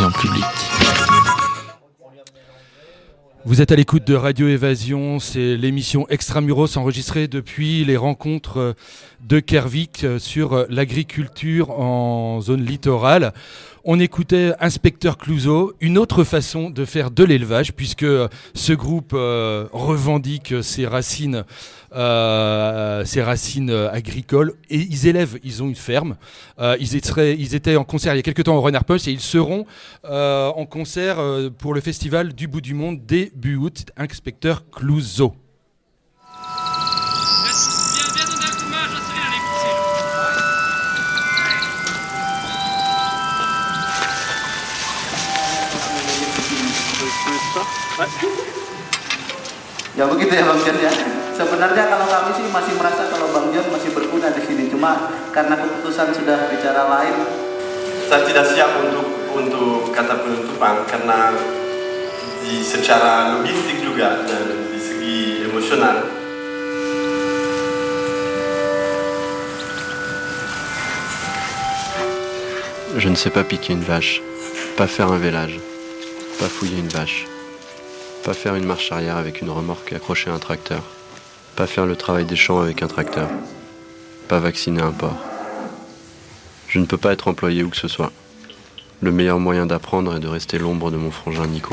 en public. Vous êtes à l'écoute de Radio Évasion, c'est l'émission Extramuros enregistrée depuis les rencontres de Kervik sur l'agriculture en zone littorale. On écoutait Inspecteur Clouseau, une autre façon de faire de l'élevage, puisque ce groupe euh, revendique ses racines, euh, ses racines agricoles, et ils élèvent, ils ont une ferme. Euh, ils, étaient, ils étaient en concert il y a quelques temps au Renard Pulse, et ils seront euh, en concert euh, pour le festival du bout du monde début août. Inspecteur Clouseau. Ya begitu ya Bang John ya. Sebenarnya kalau kami sih masih merasa kalau Bang John masih berguna di sini, cuma karena keputusan sudah bicara lain. Saya tidak siap untuk untuk kata penutupan karena di secara logistik juga dan di segi emosional. Je ne sais pas piquer une vache, pas faire un vélage, pas fouiller une vache. Pas faire une marche arrière avec une remorque accrochée à un tracteur. Pas faire le travail des champs avec un tracteur. Pas vacciner un porc. Je ne peux pas être employé où que ce soit. Le meilleur moyen d'apprendre est de rester l'ombre de mon frangin Nico.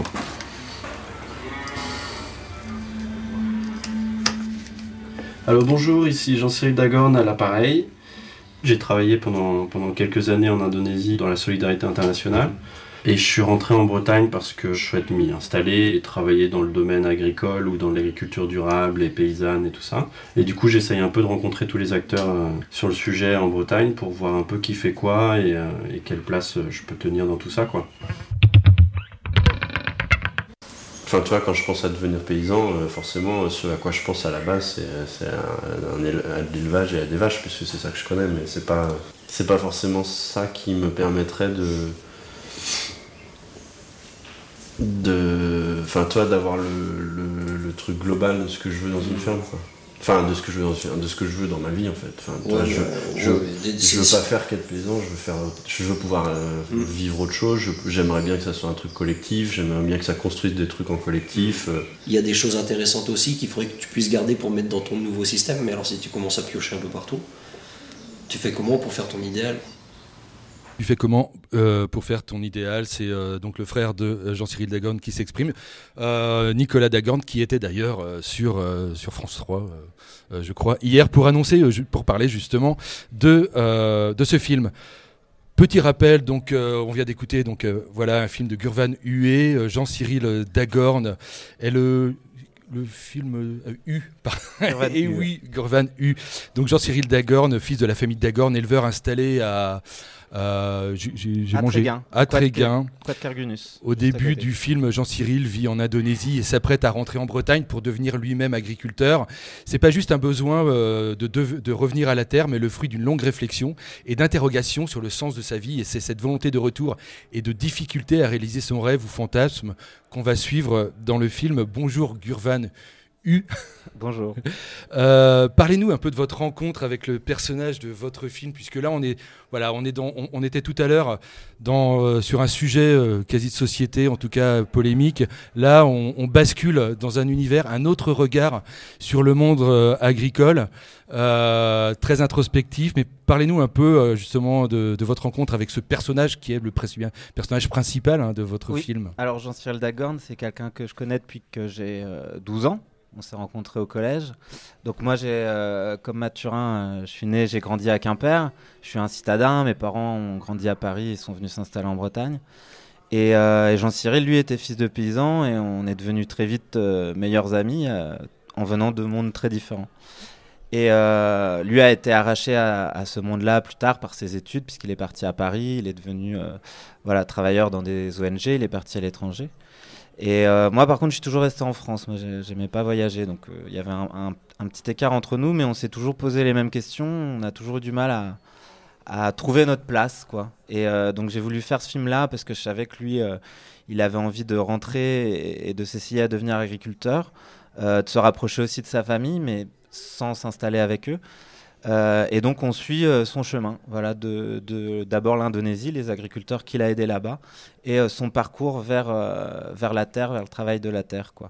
Alors bonjour, ici Jean-Cyril Dagorn à l'appareil. J'ai travaillé pendant, pendant quelques années en Indonésie dans la solidarité internationale. Et je suis rentré en Bretagne parce que je souhaite m'y installer et travailler dans le domaine agricole ou dans l'agriculture durable et paysanne et tout ça. Et du coup, j'essaye un peu de rencontrer tous les acteurs euh, sur le sujet en Bretagne pour voir un peu qui fait quoi et, euh, et quelle place euh, je peux tenir dans tout ça, quoi. Enfin, tu vois, quand je pense à devenir paysan, euh, forcément, ce à quoi je pense à la base, c'est, c'est à, un éle- à de l'élevage et à des vaches, puisque c'est ça que je connais, mais c'est pas, c'est pas forcément ça qui me permettrait de... de enfin toi d'avoir le, le, le truc global de ce que je veux dans une ferme, quoi. Enfin de ce que je veux dans une ferme, de ce que je veux dans ma vie en fait. Enfin toi, ouais, je, ouais, je, ouais, je veux pas faire qu'être plaisant, je veux faire je veux pouvoir euh, mm. vivre autre chose, je, j'aimerais bien que ça soit un truc collectif, j'aimerais bien que ça construise des trucs en collectif. Euh. Il y a des choses intéressantes aussi qu'il faudrait que tu puisses garder pour mettre dans ton nouveau système, mais alors si tu commences à piocher un peu partout, tu fais comment pour faire ton idéal? Tu fais comment euh, pour faire ton idéal? C'est euh, donc le frère de Jean-Cyril Dagorn qui s'exprime. Euh, Nicolas Dagorn qui était d'ailleurs euh, sur, euh, sur France trois, euh, euh, je crois, hier pour annoncer, euh, pour parler justement de, euh, de ce film. Petit rappel, donc euh, on vient d'écouter donc euh, voilà un film de Gurvan Hué, euh, Jean-Cyril Dagorn est le le film euh, U, par... et oui, Gurvan U. Donc Jean-Cyril Dagorn, fils de la famille Dagorn, éleveur installé à Euh, j'ai, j'ai à mangé Tréguin. à Tréguin. Au début du film, Jean-Cyril vit en Indonésie et s'apprête à rentrer en Bretagne pour devenir lui-même agriculteur. C'est pas juste un besoin euh, de, de, de revenir à la terre, mais le fruit d'une longue réflexion et d'interrogation sur le sens de sa vie. Et c'est cette volonté de retour et de difficulté à réaliser son rêve ou fantasme qu'on va suivre dans le film Bonjour Gurvan U. Bonjour. Euh, parlez-nous un peu de votre rencontre avec le personnage de votre film, puisque là on est, voilà, on est dans, on, on était tout à l'heure dans, euh, sur un sujet euh, quasi de société, en tout cas polémique. Là, on, on bascule dans un univers, un autre regard sur le monde euh, agricole, euh, très introspectif. Mais parlez-nous un peu euh, justement de, de votre rencontre avec ce personnage qui est le pres- personnage principal hein, de votre oui. film. Alors Jean-Cyril Dagorn, c'est quelqu'un que je connais depuis que j'ai euh, douze ans. On s'est rencontrés au collège. Donc moi, j'ai, euh, comme Mathurin, euh, je suis né, j'ai grandi à Quimper. Je suis un citadin. Mes parents ont grandi à Paris et sont venus s'installer en Bretagne. Et, euh, et Jean-Cyril, lui, était fils de paysan et on est devenus très vite euh, meilleurs amis euh, en venant de mondes très différents. Et euh, lui a été arraché à, à ce monde-là plus tard par ses études puisqu'il est parti à Paris. Il est devenu euh, voilà, travailleur dans des O N G. Il est parti à l'étranger. Et euh, moi, par contre, je suis toujours resté en France. Moi, j'aimais pas voyager, donc il euh, y avait un, un, un petit écart entre nous, mais on s'est toujours posé les mêmes questions. On a toujours eu du mal à, à trouver notre place, quoi. Et euh, donc, j'ai voulu faire ce film-là parce que je savais que lui, euh, il avait envie de rentrer et, et de s'essayer à devenir agriculteur, euh, de se rapprocher aussi de sa famille, mais sans s'installer avec eux. Euh, et donc on suit euh, son chemin, voilà, de, de, d'abord l'Indonésie, les agriculteurs qu'il a aidés là-bas, et euh, son parcours vers, euh, vers la terre, vers le travail de la terre, quoi.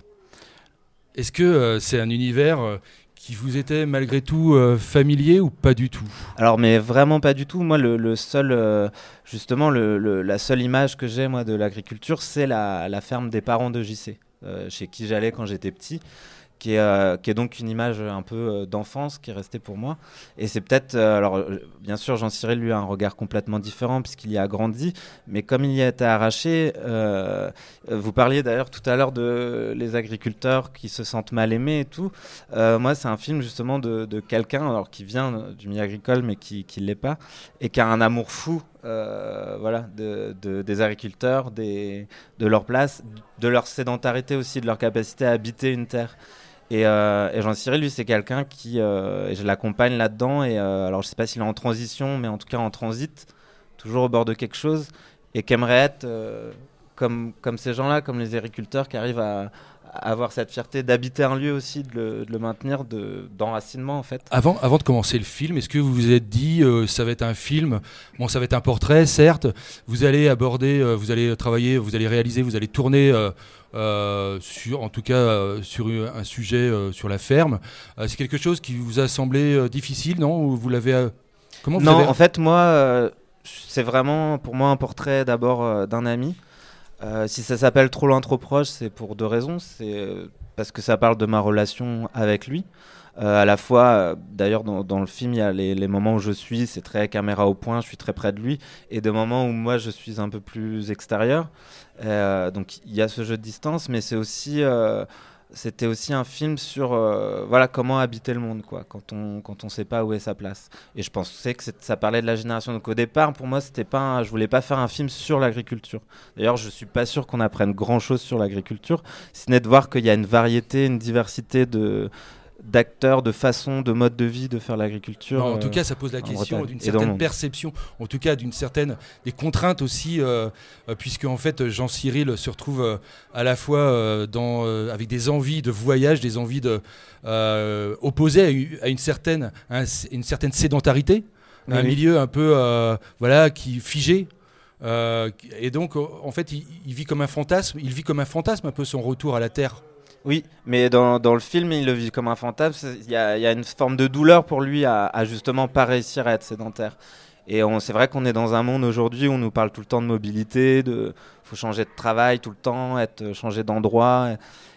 Est-ce que euh, c'est un univers euh, qui vous était malgré tout euh, familier ou pas du tout? Alors mais vraiment pas du tout. Moi le, le seul, euh, justement le, le, la seule image que j'ai moi de l'agriculture, c'est la, la ferme des parents de J C, euh, chez qui j'allais quand j'étais petit. Qui est, euh, qui est donc une image un peu euh, d'enfance qui est restée pour moi. Et c'est peut-être... Euh, alors, euh, bien sûr, Jean-Cyril, lui, a un regard complètement différent puisqu'il y a grandi. Mais comme il y a été arraché... Euh, vous parliez d'ailleurs tout à l'heure de les agriculteurs qui se sentent mal aimés et tout. Euh, moi, c'est un film, justement, de, de quelqu'un alors, qui vient du milieu agricole, mais qui ne l'est pas, et qui a un amour fou euh, voilà, de, de, des agriculteurs, des, de leur place, de leur sédentarité aussi, de leur capacité à habiter une terre. Et, euh, et Jean-Cyril, lui, c'est quelqu'un qui, euh, et je l'accompagne là-dedans, et euh, alors je sais pas s'il est en transition, mais en tout cas en transit, toujours au bord de quelque chose, et qui aimerait être euh, comme, comme ces gens-là, comme les agriculteurs qui arrivent à, à avoir cette fierté d'habiter un lieu aussi, de le, de le maintenir, de, d'enracinement en fait. Avant, avant de commencer le film, est-ce que vous vous êtes dit, euh, ça va être un film, bon ça va être un portrait certes, vous allez aborder, euh, vous allez travailler, vous allez réaliser, vous allez tourner... Euh, Euh, sur, en tout cas euh, sur un sujet euh, sur la ferme, euh, c'est quelque chose qui vous a semblé euh, difficile, non? Ou vous l'avez euh, comment vous Non, avez... en fait moi euh, c'est vraiment pour moi un portrait d'abord euh, d'un ami. Euh, si ça s'appelle Trop loin trop proche, c'est pour deux raisons. C'est euh, parce que ça parle de ma relation avec lui. Euh, à la fois, euh, d'ailleurs dans, dans le film, il y a les, les moments où je suis, c'est très caméra au point, je suis très près de lui, et des moments où moi je suis un peu plus extérieur. Euh, donc il y a ce jeu de distance, mais c'est aussi, euh, c'était aussi un film sur euh, voilà, comment habiter le monde, quoi, quand on quand on sait pas où est sa place. Et je pensais que ça parlait de la génération. Donc au départ, pour moi, c'était pas, un, je voulais pas faire un film sur l'agriculture. D'ailleurs, je suis pas sûr qu'on apprenne grand chose sur l'agriculture, si ce n'est de voir qu'il y a une variété, une diversité de d'acteurs, de façons, de modes de vie de faire l'agriculture. Non, en tout euh, cas, ça pose la question Bretagne d'une et dans le certaine monde. perception, en tout cas d'une certaine des contraintes aussi, euh, euh, puisque en fait Jean-Cyril se retrouve euh, à la fois euh, dans, euh, avec des envies de voyage, des envies de euh, opposées à une, à une certaine, à une certaine sédentarité, Oui, un oui. milieu un peu euh, voilà qui figé. Euh, et donc en fait, il, il vit comme un fantasme. Il vit comme un fantasme un peu son retour à la terre. Oui, mais dans, dans le film, il le vit comme un fantasme. Il y a, il y a une forme de douleur pour lui à, à justement pas réussir à être sédentaire. Et on, c'est vrai qu'on est dans un monde aujourd'hui où on nous parle tout le temps de mobilité, de faut changer de travail tout le temps, être changer d'endroit.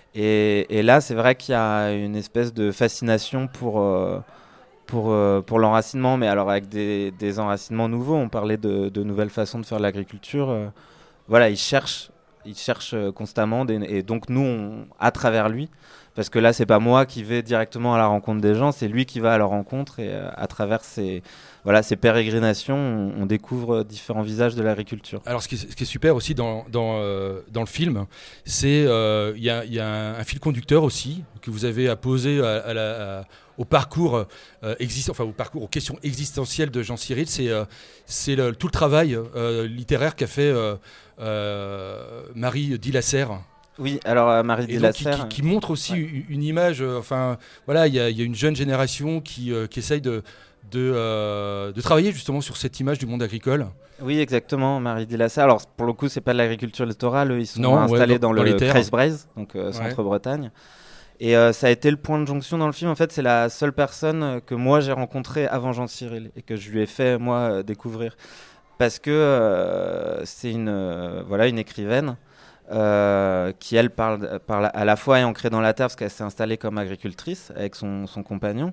Et, et là, c'est vrai qu'il y a une espèce de fascination pour euh, pour euh, pour l'enracinement, mais alors avec des, des enracinements nouveaux. On parlait de, de nouvelles façons de faire l'agriculture. Euh, voilà, il cherche. Il cherche constamment des, et donc nous on, à travers lui, parce que là c'est pas moi qui vais directement à la rencontre des gens, c'est lui qui va à leur rencontre, et euh, à travers ces voilà ces pérégrinations on, on découvre différents visages de l'agriculture. Alors ce qui est, ce qui est super aussi dans dans, euh, dans le film, c'est il euh, y a, y a un, un fil conducteur aussi que vous avez apposé à, à la, à, au parcours euh, existant, enfin au parcours aux questions existentielles de Jean-Cyril. C'est euh, c'est le, tout le travail euh, littéraire qu'a fait euh, euh, Marie Dilasser. Oui, alors euh, Marie Dilasser qui, qui, qui montre aussi ouais. une image. Euh, enfin, voilà, il y, y a une jeune génération qui, euh, qui essaye de de, euh, de travailler justement sur cette image du monde agricole. Oui, exactement, Marie Dilasser. Alors pour le coup, c'est pas de l'agriculture littorale. Eux, ils sont non, installés ouais, dans, dans, dans le Creusbreizh, donc euh, ouais. centre-Bretagne. Et euh, ça a été le point de jonction dans le film. En fait, c'est la seule personne que moi j'ai rencontrée avant Jean-Cyril et que je lui ai fait moi euh, découvrir, parce que euh, c'est une euh, voilà une écrivaine euh, qui elle parle, parle à la fois est ancrée dans la terre parce qu'elle s'est installée comme agricultrice avec son, son compagnon.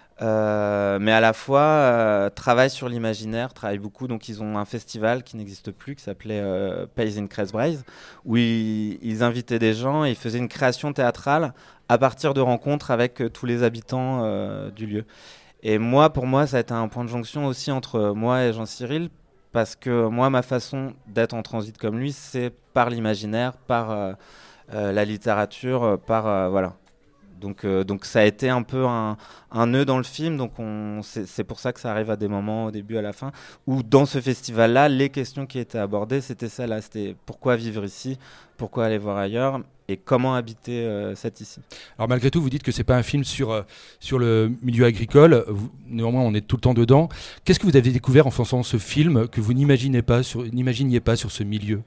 Euh, mais à la fois euh, travaille sur l'imaginaire, travaille beaucoup. Donc ils ont un festival qui n'existe plus, qui s'appelait euh, Pays in Creusbreizh, où ils, ils invitaient des gens et ils faisaient une création théâtrale à partir de rencontres avec euh, tous les habitants euh, du lieu. Et moi, pour moi, ça a été un point de jonction aussi entre moi et Jean-Cyril, parce que moi, ma façon d'être en transit comme lui, c'est par l'imaginaire, par euh, euh, la littérature, par euh, voilà. Donc, euh, donc ça a été un peu un, un nœud dans le film. Donc on, c'est, c'est pour ça que ça arrive à des moments, au début, à la fin, où dans ce festival-là, les questions qui étaient abordées, c'était ça là. C'était pourquoi vivre ici, pourquoi aller voir ailleurs, et comment habiter euh, cet ici. Alors malgré tout, vous dites que c'est pas un film sur, euh, sur le milieu agricole. Vous, néanmoins, on est tout le temps dedans. Qu'est-ce que vous avez découvert en faisant ce film que vous n'imaginez pas sur, n'imaginiez pas sur ce milieu,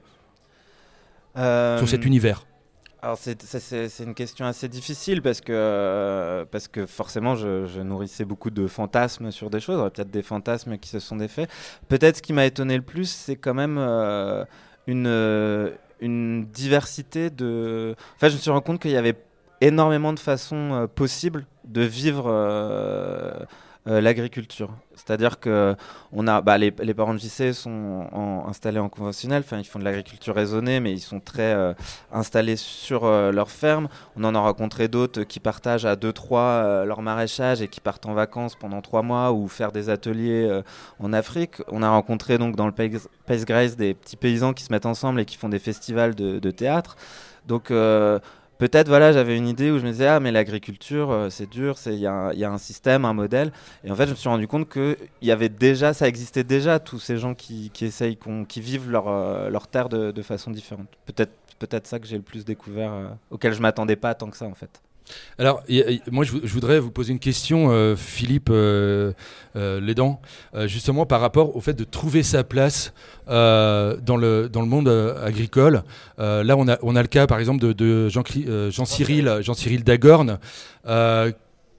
euh, sur cet univers? Alors c'est, c'est, c'est une question assez difficile parce que, euh, parce que forcément je, je nourrissais beaucoup de fantasmes sur des choses, peut-être des fantasmes qui se sont défaits. Peut-être ce qui m'a étonné le plus, c'est quand même euh, une, euh, une diversité de... Enfin, je me suis rendu compte qu'il y avait énormément de façons euh, possibles de vivre euh, euh, l'agriculture. C'est-à-dire que on a, bah, les, les parents de J C sont en, installés en conventionnel, enfin, ils font de l'agriculture raisonnée, mais ils sont très euh, installés sur euh, leur ferme. On en a rencontré d'autres qui partagent à deux trois euh, leur maraîchage et qui partent en vacances pendant trois mois ou faire des ateliers euh, en Afrique. On a rencontré donc dans le Pays, Pays Grace des petits paysans qui se mettent ensemble et qui font des festivals de, de théâtre. Donc euh, peut-être, voilà, j'avais une idée où je me disais, ah, mais l'agriculture, euh, c'est dur, il y, y a un système, un modèle. Et en fait, je me suis rendu compte que y avait déjà, ça existait déjà, tous ces gens qui, qui essayent, qui vivent leur, euh, leur terre de, de façon différente. Peut-être, peut-être ça que j'ai le plus découvert, euh, auquel je ne m'attendais pas tant que ça, en fait. Alors, y a, y, moi, je, je voudrais vous poser une question, euh, Philippe euh, euh, Lédan, euh, justement par rapport au fait de trouver sa place euh, dans, le, dans le monde euh, agricole. Euh, là, on a, on a le cas, par exemple, de, de Jean, euh, Jean-Cyril, Jean-Cyril Dagorn, euh,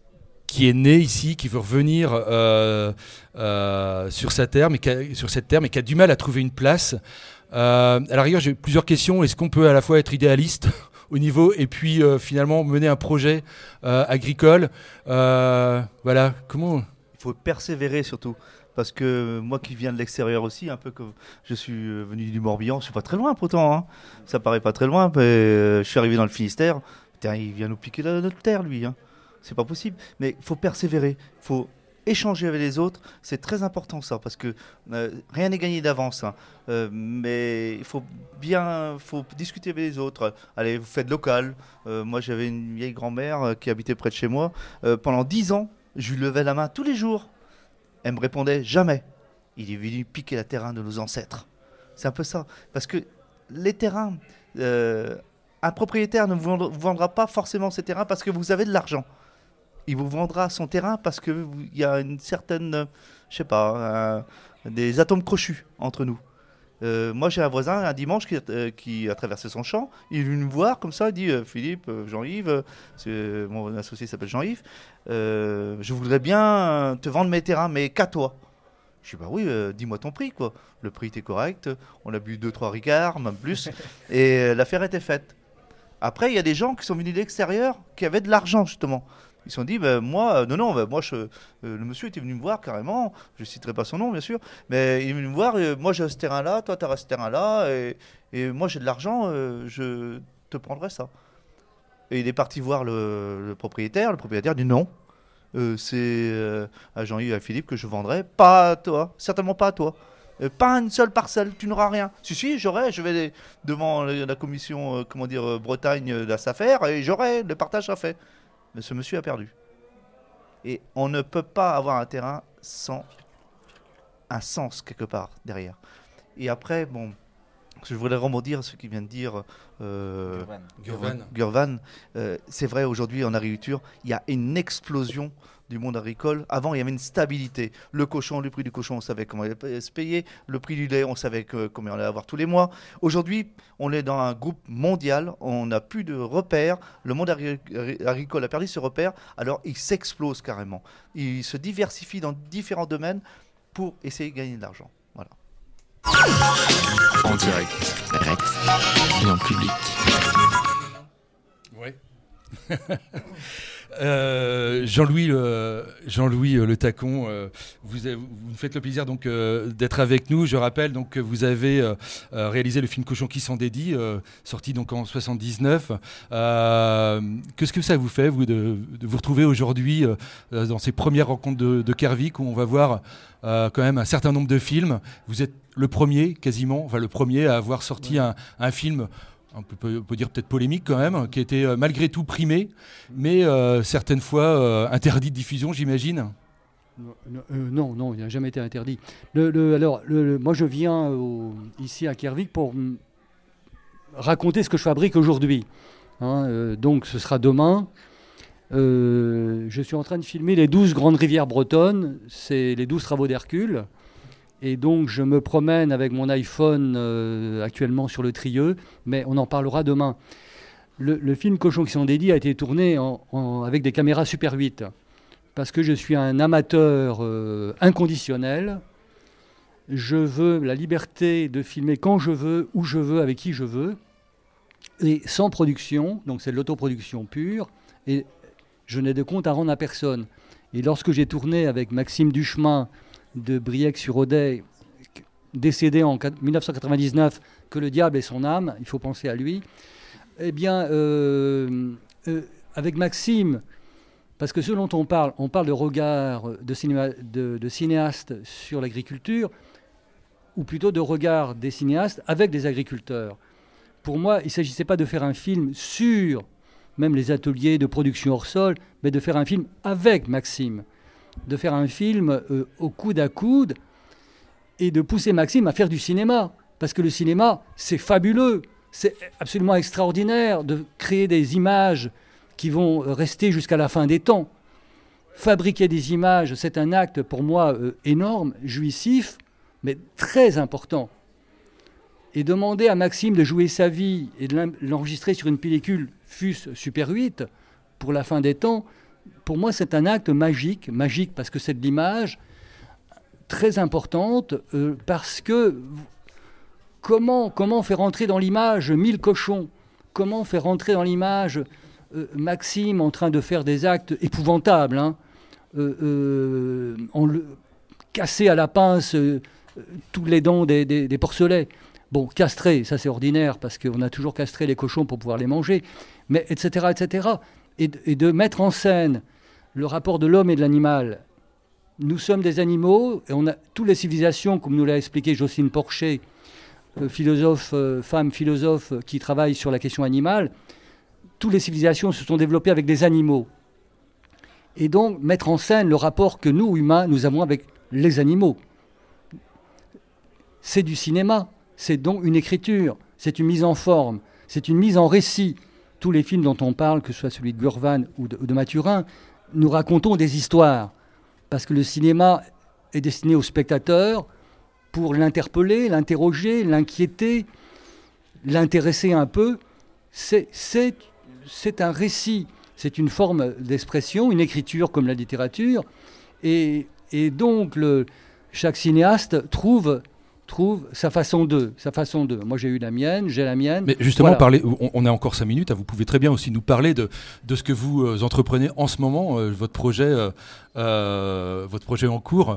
qui est né ici, qui veut revenir euh, euh, sur sa terre, mais qui a, sur cette terre, mais qui a du mal à trouver une place. Euh, à la rigueur, j'ai plusieurs questions. Est-ce qu'on peut à la fois être idéaliste au niveau et puis euh, finalement mener un projet euh, agricole, euh, voilà, comment? Il faut persévérer surtout, parce que moi qui viens de l'extérieur aussi, un peu que je suis venu du Morbihan, je suis pas très loin pourtant, hein. Ça paraît pas très loin, mais euh, je suis arrivé dans le Finistère, putain, il vient nous piquer la, notre terre lui, hein. C'est pas possible, mais il faut persévérer, il faut échanger avec les autres, c'est très important ça, parce que euh, rien n'est gagné d'avance, hein. euh, mais il faut bien faut discuter avec les autres. Allez, vous faites local. Euh, moi, j'avais une vieille grand-mère euh, qui habitait près de chez moi. Euh, pendant dix ans, je lui levais la main tous les jours. Elle me répondait jamais. Il est venu piquer la terrain de nos ancêtres. C'est un peu ça, parce que les terrains, euh, un propriétaire ne vous vendra pas forcément ses terrains parce que vous avez de l'argent. Il vous vendra son terrain parce qu'il y a une certaine, je sais pas, un, des atomes crochus entre nous. Euh, moi, j'ai un voisin, un dimanche, qui, euh, qui a traversé son champ. Il est venu me voir comme ça, il dit euh, Philippe, euh, Jean-Yves, euh, mon associé s'appelle Jean-Yves, euh, je voudrais bien te vendre mes terrains, mais qu'à toi. Je dis bah oui, euh, dis-moi ton prix, quoi. Le prix était correct, on a bu deux, trois ricards, même plus, et euh, l'affaire était faite. Après, il y a des gens qui sont venus de l'extérieur qui avaient de l'argent, justement. Ils se sont dit, ben, moi, euh, non, non, ben, moi, je, euh, le monsieur était venu me voir carrément, je ne citerai pas son nom, bien sûr, mais il est venu me voir, euh, moi j'ai ce terrain-là, toi tu as ce terrain-là, et, et moi j'ai de l'argent, euh, je te prendrai ça. Et il est parti voir le, le propriétaire, le propriétaire dit non, euh, c'est euh, à Jean-Yves et à Philippe que je vendrai, pas à toi, certainement pas à toi. Euh, pas une seule parcelle, tu n'auras rien. Si, si, j'aurai, je vais devant la, la commission, euh, comment dire, euh, Bretagne de la SAFER, et j'aurai, le partage sera fait. Mais ce monsieur a perdu. Et on ne peut pas avoir un terrain sans un sens quelque part derrière. Et après, bon, je voudrais rebondir ce qu'il vient de dire euh, Gurvan. Gurvan. Euh, c'est vrai, aujourd'hui en agriculture, il y a une explosion du monde agricole. Avant, il y avait une stabilité. Le cochon, le prix du cochon, on savait comment il allait se payer. Le prix du lait, on savait que, combien on allait avoir tous les mois. Aujourd'hui, on est dans un groupe mondial. On n'a plus de repères. Le monde agri- agricole a perdu ses repères. Alors, il s'explose carrément. Il se diversifie dans différents domaines pour essayer de gagner de l'argent. Voilà. En direct, direct et en public. Ouais. Euh, Jean-Louis, le, Jean-Louis le Tacon, euh, vous, avez, vous nous faites le plaisir donc euh, d'être avec nous. Je rappelle donc que vous avez euh, réalisé le film Cochon qui s'en dédie, euh, sorti donc en soixante-dix-neuf. Euh, qu'est-ce que ça vous fait vous de, de vous retrouver aujourd'hui euh, dans ces premières rencontres de, de Kervik où on va voir euh, quand même un certain nombre de films. Vous êtes le premier quasiment, enfin le premier à avoir sorti un, un film on peut, on peut dire peut-être polémique quand même, qui était euh, malgré tout primé, mais euh, certaines fois euh, interdit de diffusion, j'imagine. Non, euh, non, non, il n'a jamais été interdit. Le, le, alors, le, le, moi, je viens au, ici à Kervik pour m- raconter ce que je fabrique aujourd'hui. Hein, euh, donc, ce sera demain. Euh, je suis en train de filmer les douze grandes rivières bretonnes. C'est les douze travaux d'Hercule. Et donc, je me promène avec mon iPhone euh, actuellement sur le Trieux, mais on en parlera demain. Le, le film Cochons qui sont dédiés a été tourné en, en, avec des caméras Super huit. Parce que je suis un amateur euh, inconditionnel. Je veux la liberté de filmer quand je veux, où je veux, avec qui je veux, et sans production, donc c'est de l'autoproduction pure, et je n'ai de compte à rendre à personne. Et lorsque j'ai tourné avec Maxime Duchemin de Briec-sur-Odèye, décédé en dix-neuf cent quatre-vingt-dix-neuf, que le diable est son âme, il faut penser à lui, eh bien, euh, euh, avec Maxime, parce que ce dont on parle, on parle de regard de, cinéma, de, de cinéastes sur l'agriculture, ou plutôt de regard des cinéastes avec des agriculteurs. Pour moi, il ne s'agissait pas de faire un film sur même les ateliers de production hors sol, mais de faire un film avec Maxime, de faire un film euh, au coude à coude, et de pousser Maxime à faire du cinéma. Parce que le cinéma, c'est fabuleux, c'est absolument extraordinaire de créer des images qui vont rester jusqu'à la fin des temps. Fabriquer des images, c'est un acte pour moi euh, énorme, jouissif, mais très important. Et demander à Maxime de jouer sa vie et de l'enregistrer sur une pellicule fût-ce Super huit pour la fin des temps, pour moi c'est un acte magique, magique parce que c'est de l'image, très importante, euh, parce que comment, comment faire entrer dans l'image mille cochons, comment faire entrer dans l'image Euh, Maxime en train de faire des actes épouvantables, hein, euh, euh, en le, casser à la pince euh, tous les dents des, des, des porcelets. Bon, castrer, ça c'est ordinaire, parce qu'on a toujours castré les cochons pour pouvoir les manger, mais et cetera, et cetera. Et, et de mettre en scène le rapport de l'homme et de l'animal. Nous sommes des animaux, et on a toutes les civilisations, comme nous l'a expliqué Jocelyne Porcher, euh, philosophe, euh, femme philosophe qui travaille sur la question animale, toutes les civilisations se sont développées avec des animaux. Et donc, mettre en scène le rapport que nous, humains, nous avons avec les animaux. C'est du cinéma, c'est donc une écriture, c'est une mise en forme, c'est une mise en récit. Tous les films dont on parle, que ce soit celui de Gurvan ou de, ou de Mathurin, nous racontons des histoires. Parce que le cinéma est destiné au spectateur pour l'interpeller, l'interroger, l'inquiéter, l'intéresser un peu. C'est... c'est C'est un récit, c'est une forme d'expression, une écriture comme la littérature. Et, et donc, le, chaque cinéaste trouve, trouve sa façon de, sa façon de. Moi, j'ai eu la mienne, j'ai la mienne. Mais justement, voilà. parler, on, on a encore cinq minutes. Hein, vous pouvez très bien aussi nous parler de, de ce que vous euh, entreprenez en ce moment, euh, votre projet, euh, euh, votre projet en cours.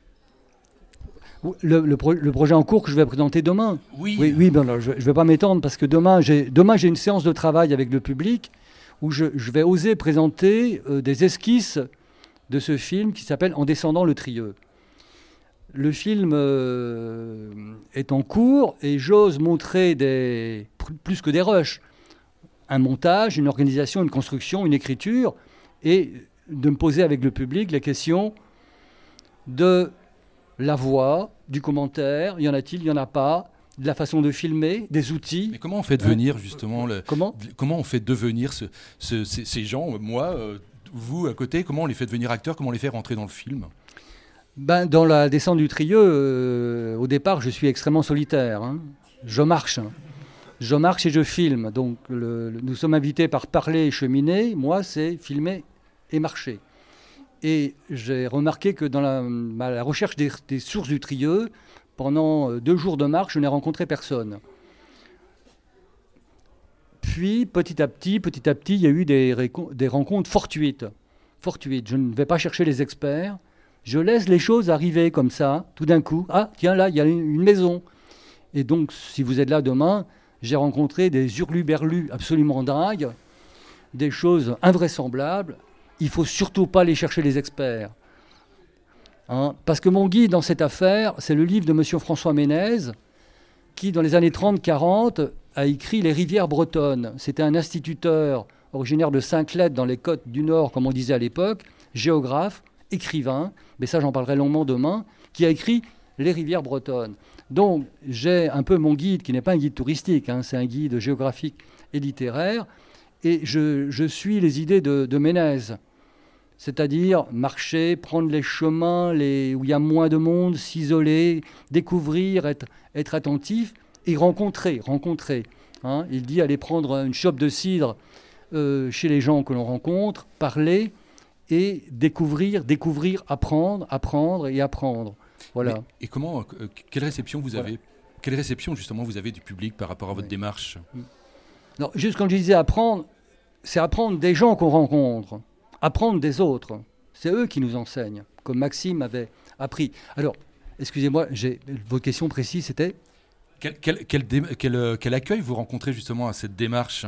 Le, le, pro, le projet en cours que je vais présenter demain. Oui. Oui, oui ben alors, je ne vais pas m'étendre parce que demain j'ai, demain, j'ai une séance de travail avec le public où je, je vais oser présenter euh, des esquisses de ce film qui s'appelle En descendant le Trieux. Le film euh, est en cours et j'ose montrer des, plus que des rushs, un montage, une organisation, une construction, une écriture, et de me poser avec le public la question de la voix, du commentaire, y en a-t-il, y en a pas, de la façon de filmer, des outils. Mais comment on fait devenir justement le, comment comment on fait devenir ce, ce, ces, ces gens, moi, euh, vous à côté, comment on les fait devenir acteurs, comment on les fait rentrer dans le film? Ben, dans la descente du Trieux, euh, au départ, je suis extrêmement solitaire. Hein. Je marche. Je marche et je filme. Donc, le, le, nous sommes invités par parler et cheminer. Moi, c'est filmer et marcher. Et j'ai remarqué que dans la, bah, la recherche des, des sources du Trieux, pendant deux jours de marche, je n'ai rencontré personne. Puis, petit à petit, petit à petit, il y a eu des, réco- des rencontres fortuites. Fortuites. Je ne vais pas chercher les experts. Je laisse les choses arriver comme ça, tout d'un coup. Ah, tiens, là, il y a une maison. Et donc, si vous êtes là demain, j'ai rencontré des hurluberlus absolument dingues, des choses invraisemblables. Il ne faut surtout pas aller chercher les experts. Hein, parce que mon guide dans cette affaire, c'est le livre de M. François Ménez, qui, dans les années trente quarante, a écrit Les rivières bretonnes. C'était un instituteur originaire de Saint-Cloud dans les Côtes du Nord, comme on disait à l'époque, géographe, écrivain, mais ça j'en parlerai longuement demain, qui a écrit Les rivières bretonnes. Donc j'ai un peu mon guide, qui n'est pas un guide touristique, hein, c'est un guide géographique et littéraire, et je, je suis les idées de, de Ménez. C'est-à-dire marcher, prendre les chemins les, où il y a moins de monde, s'isoler, découvrir, être, être attentif et rencontrer. rencontrer hein. Il dit aller prendre une chope de cidre euh, chez les gens que l'on rencontre, parler et découvrir, découvrir, apprendre, apprendre et apprendre. Voilà. Mais, et comment, euh, quelle réception vous avez voilà. Quelle réception justement vous avez du public par rapport à votre oui. démarche? Non, juste quand je disais apprendre, c'est apprendre des gens qu'on rencontre. Apprendre des autres. C'est eux qui nous enseignent, comme Maxime avait appris. Alors, excusez-moi, j'ai, votre question précise, c'était quel, quel, quel, dé, quel, quel accueil vous rencontrez justement à cette démarche?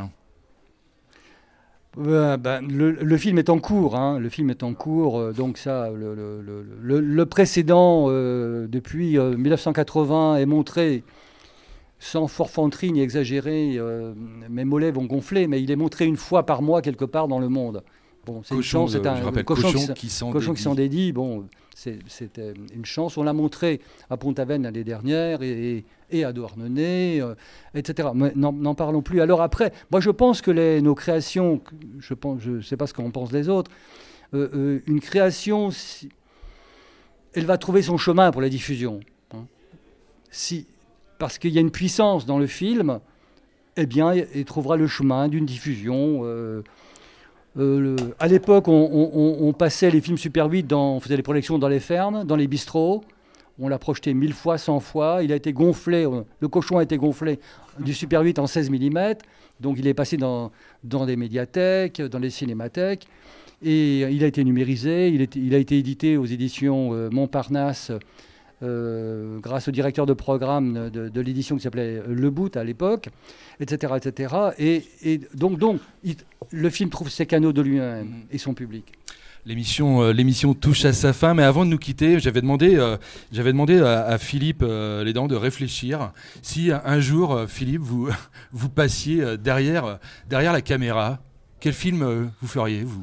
euh, ben, le, le film est en cours, hein, le film est en cours, euh, donc ça, le, le, le, le précédent, euh, depuis euh, mille neuf cent quatre-vingts, est montré sans forfanterie ni exagérer, euh, mes mollets vont gonfler, mais il est montré une fois par mois quelque part dans le monde. Bon, c'est cochon, une chance, c'est un je rappelle, cochon, cochon qui, qui s'en cochon dédie. qui s'en dédie. Bon, c'est, c'était une chance. On l'a montré à Pont-Aven l'année dernière et, et à Douarnenez, euh, et cetera. Mais n'en, n'en parlons plus. Alors après, moi je pense que les, nos créations, je pense, je sais pas ce qu'en pensent les autres, euh, euh, une création, si, elle va trouver son chemin pour la diffusion. Hein. Si, parce qu'il y a une puissance dans le film, eh bien, elle trouvera le chemin d'une diffusion. Euh, Euh, le, à l'époque, on, on, on passait les films Super huit, dans, on faisait les projections dans les fermes, dans les bistrots. On l'a projeté mille fois, cent fois. Il a été gonflé, le cochon a été gonflé du Super huit en seize millimètres. Donc il est passé dans, dans des médiathèques, dans les cinémathèques. Et il a été numérisé. Il, est, il a été édité aux éditions euh, Montparnasse euh, grâce au directeur de programme de, de l'édition qui s'appelait Le Bout à l'époque, et cetera, et cetera. Et, et donc, donc il, le film trouve ses canaux de lui-même mmh. et son public. L'émission, euh, l'émission touche à sa fin, mais avant de nous quitter, j'avais demandé, euh, j'avais demandé à, à Philippe euh, Lédan de réfléchir si un jour, euh, Philippe, vous, vous passiez euh, derrière, euh, derrière la caméra. Quel film euh, vous feriez, vous?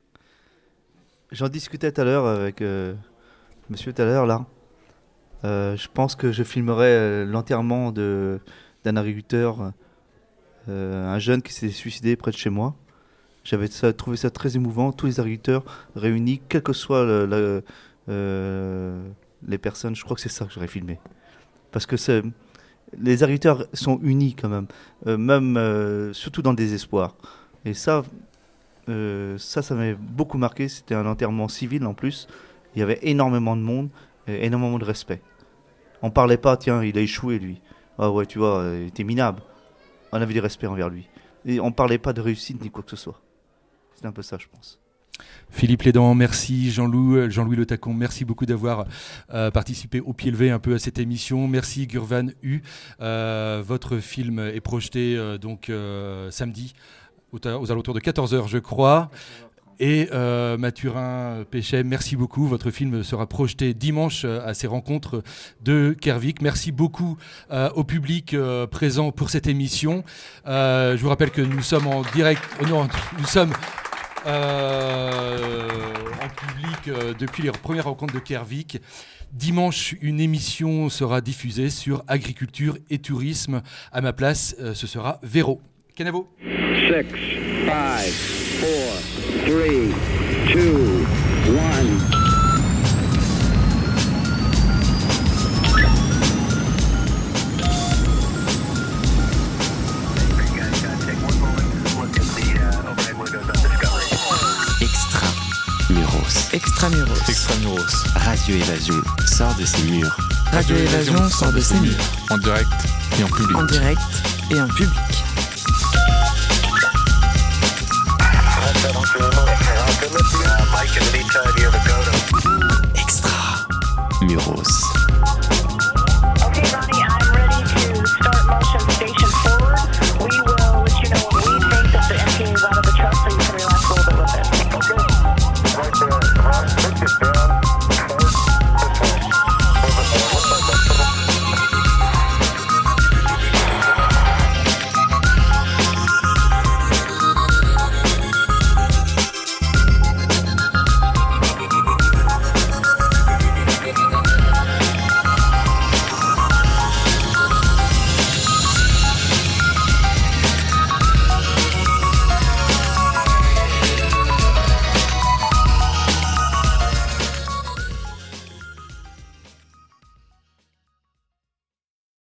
J'en discutais tout à l'heure avec euh, monsieur tout à l'heure, là. Euh, je pense que je filmerais euh, l'enterrement de, d'un agriculteur, euh, un jeune qui s'est suicidé près de chez moi. J'avais ça, trouvé ça très émouvant, tous les agriculteurs réunis, quelles que soient le, le, euh, les personnes, je crois que c'est ça que j'aurais filmé. Parce que c'est, les agriculteurs sont unis quand même, euh, même euh, surtout dans le désespoir. Et ça, euh, ça, ça m'avait beaucoup marqué, c'était un enterrement civil en plus, il y avait énormément de monde, et énormément de respect. On parlait pas, tiens, il a échoué lui, ah ouais, tu vois, il était minable. On avait du respect envers lui. Et on parlait pas de réussite ni quoi que ce soit. C'est un peu ça, je pense. Philippe Lédan, merci. Jean-Loup, Jean-Louis Le Tacon, merci beaucoup d'avoir euh, participé au pied levé un peu à cette émission. Merci Gurvan U. Euh, votre film est projeté euh, donc euh, samedi aux, aux alentours de quatorze heures, je crois. Et euh, Mathurin Péchet, merci beaucoup. Votre film sera projeté dimanche à ces rencontres de Kervik. Merci beaucoup euh, au public euh, présent pour cette émission. Euh, je vous rappelle que nous sommes en direct. Oh non, nous sommes euh, en public euh, depuis les premières rencontres de Kervik. Dimanche, une émission sera diffusée sur agriculture et tourisme. À ma place, euh, ce sera Véro. Canavo. Six, five, four, three, two, one. Extramuros. Extramuros. Extramuros. Radio Évasion sort de ses murs. Radio Évasion sort de ses murs. En direct et en public. En direct et en public. Extramuros.